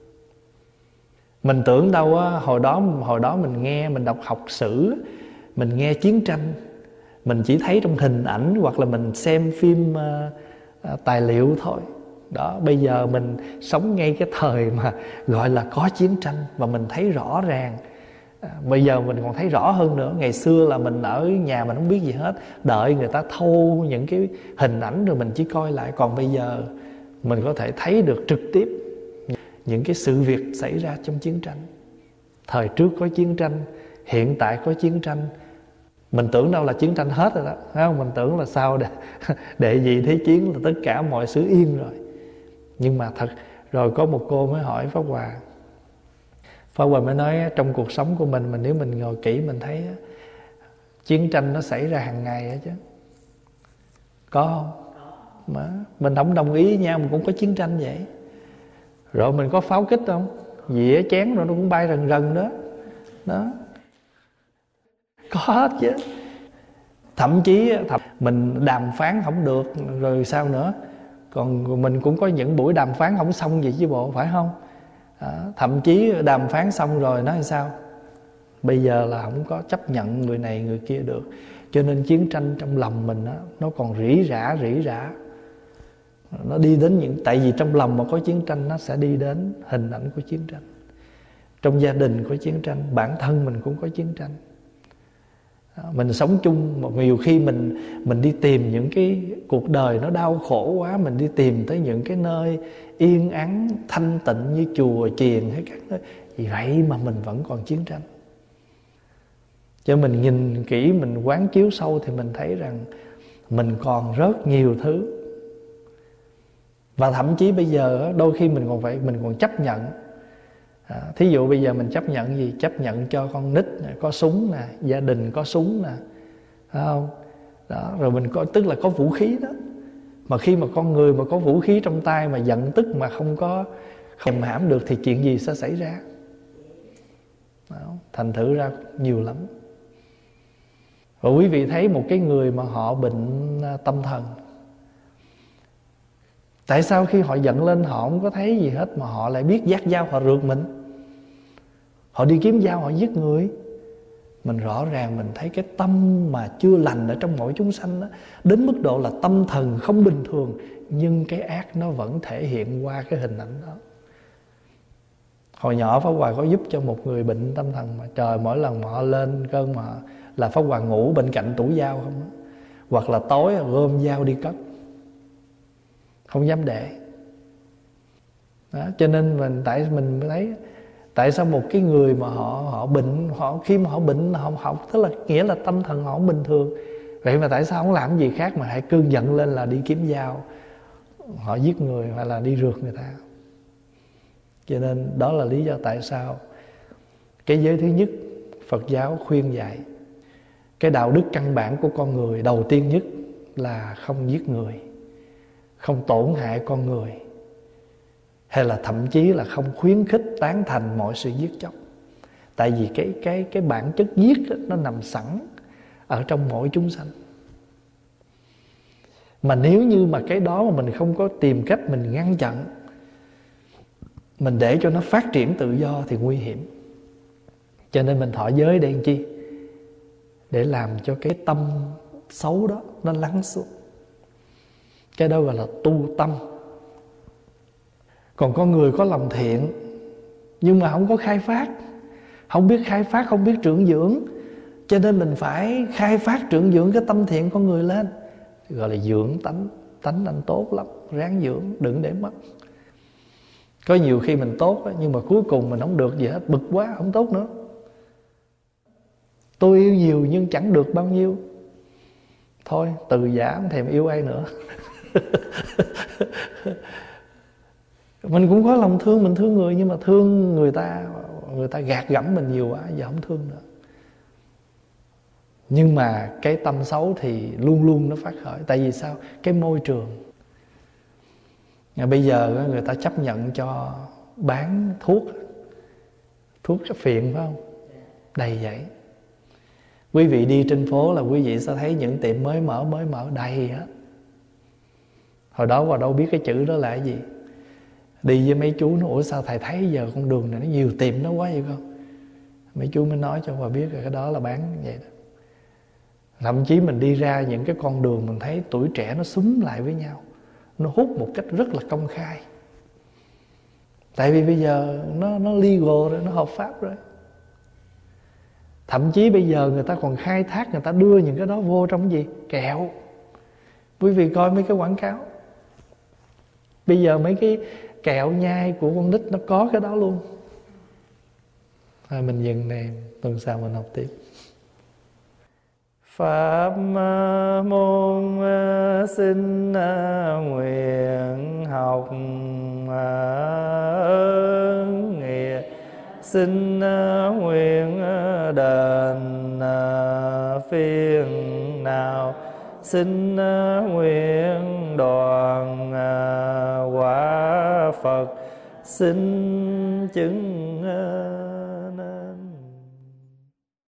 [SPEAKER 1] Mình tưởng đâu á, hồi đó mình nghe, mình đọc học sử, mình nghe chiến tranh, mình chỉ thấy trong hình ảnh hoặc là mình xem phim tài liệu thôi. Đó, bây giờ mình sống ngay cái thời mà gọi là có chiến tranh, và mình thấy rõ ràng. Bây giờ mình còn thấy rõ hơn nữa. Ngày xưa là mình ở nhà mình không biết gì hết, đợi người ta thâu những cái hình ảnh rồi mình chỉ coi lại. Còn bây giờ mình có thể thấy được trực tiếp những cái sự việc xảy ra trong chiến tranh. Thời trước có chiến tranh, hiện tại có chiến tranh. Mình tưởng đâu là chiến tranh hết rồi đó, phải không? Mình tưởng là sau đệ nhị thế chiến là tất cả mọi sự yên rồi. Nhưng mà thật, rồi có một cô mới hỏi Pháp Hòa. Pháp Hòa mới nói trong cuộc sống của mình, nếu mình ngồi kỹ mình thấy chiến tranh nó xảy ra hàng ngày đó chứ. Có không? Mà mình không đồng ý với nhau, mình cũng có chiến tranh vậy. Rồi mình có pháo kích không? Dĩa chén rồi nó cũng bay rần rần đó. Đó, có hết chứ. Thậm chí mình đàm phán không được rồi sao nữa. Còn mình cũng có những buổi đàm phán không xong vậy chứ bộ, phải không? Thậm chí đàm phán xong rồi nói sao? Bây giờ là không có chấp nhận người này người kia được. Cho nên chiến tranh trong lòng mình đó, nó còn rỉ rả. Nó đi đến những... Tại vì trong lòng mà có chiến tranh, nó sẽ đi đến hình ảnh của chiến tranh. Trong gia đình có chiến tranh, bản thân mình cũng có chiến tranh. Mình sống chung, một nhiều khi mình đi tìm những cái cuộc đời nó đau khổ quá, mình đi tìm tới những cái nơi yên ắng thanh tịnh như chùa chiền hay các nơi. Vì vậy mà mình vẫn còn chiến tranh. Cho mình nhìn kỹ, mình quán chiếu sâu thì mình thấy rằng mình còn rất nhiều thứ. Và thậm chí bây giờ đôi khi mình còn chấp nhận. Thí dụ bây giờ mình chấp nhận gì? Chấp nhận cho con nít có súng nè, gia đình có súng nè, phải không? Đó, rồi mình có, tức là có vũ khí đó. Mà khi mà con người mà có vũ khí trong tay mà giận tức mà không kìm hãm được thì chuyện gì sẽ xảy ra? Đó, thành thử ra nhiều lắm. Và quý vị thấy một cái người mà họ bệnh tâm thần, tại sao khi họ giận lên họ không có thấy gì hết mà họ lại biết vác dao họ rượt mình? Họ đi kiếm dao họ giết người. Mình rõ ràng mình thấy cái tâm mà chưa lành ở trong mỗi chúng sanh đó, đến mức độ là tâm thần không bình thường, nhưng cái ác nó vẫn thể hiện qua cái hình ảnh đó. Hồi nhỏ Pháp Hòa có giúp cho một người bệnh tâm thần mà trời, mỗi lần mà họ lên cơn mà là Pháp Hòa ngủ bên cạnh tủ dao không đó. Hoặc là tối gom dao đi cất, không dám để đó. Cho nên mình mới thấy tại sao một cái người mà họ bệnh, khi mà họ bệnh họ tức là nghĩa là tâm thần họ không bình thường. Vậy mà tại sao không làm gì khác mà hãy cơn giận lên là đi kiếm dao họ giết người hoặc là đi rượt người ta? Cho nên đó là lý do tại sao cái giới thứ nhất Phật giáo khuyên dạy cái đạo đức căn bản của con người đầu tiên nhất là không giết người, không tổn hại con người, hay là thậm chí là không khuyến khích tán thành mọi sự giết chóc. Tại vì cái bản chất giết đó, nó nằm sẵn ở trong mỗi chúng sanh. Mà nếu như mà cái đó mà mình không có tìm cách mình ngăn chặn, mình để cho nó phát triển tự do thì nguy hiểm. Cho nên mình thọ giới để làm chi? Để làm cho cái tâm xấu đó nó lắng xuống. Cái đó gọi là tu tâm. Còn con người có lòng thiện nhưng mà không có khai phát, không biết khai phát, không biết trưởng dưỡng. Cho nên mình phải khai phát trưởng dưỡng cái tâm thiện con người lên. Gọi là dưỡng tánh. Tánh anh tốt lắm, ráng dưỡng, đừng để mất. Có nhiều khi mình tốt nhưng mà cuối cùng mình không được gì hết, bực quá, không tốt nữa. Tôi yêu nhiều nhưng chẳng được bao nhiêu. Thôi từ giả không thèm yêu ai nữa. Mình cũng có lòng thương, mình thương người, nhưng mà thương người ta gạt gẫm mình nhiều quá, giờ không thương nữa. Nhưng mà cái tâm xấu thì luôn luôn nó phát khởi. Tại vì sao? Cái môi trường. Bây giờ người ta chấp nhận cho bán thuốc phiện, phải không? Đầy vậy. Quý vị đi trên phố là quý vị sẽ thấy những tiệm mới mở đầy hết. Hồi đó qua đâu biết cái chữ đó là cái gì. Đi với mấy chú nó: ủa sao thầy thấy giờ con đường này nó nhiều tiệm nó quá vậy con? Mấy chú mới nói cho Hòa biết là cái đó là bán vậy đó. Thậm chí mình đi ra những cái con đường mình thấy tuổi trẻ nó xúm lại với nhau, nó hút một cách rất là công khai. Tại vì bây giờ nó legal rồi, nó hợp pháp rồi. Thậm chí bây giờ người ta còn khai thác, người ta đưa những cái đó vô trong cái gì? Kẹo. Quý vị coi mấy cái quảng cáo, bây giờ mấy cái kẹo nhai của con nít nó có cái đó luôn. Thôi mình dừng này, tuần sau mình học tiếp. Pháp môn xin nguyện học nghĩa, xin nguyện đền phiền nào, xin nguyện đoàn quả Phật, xin chứng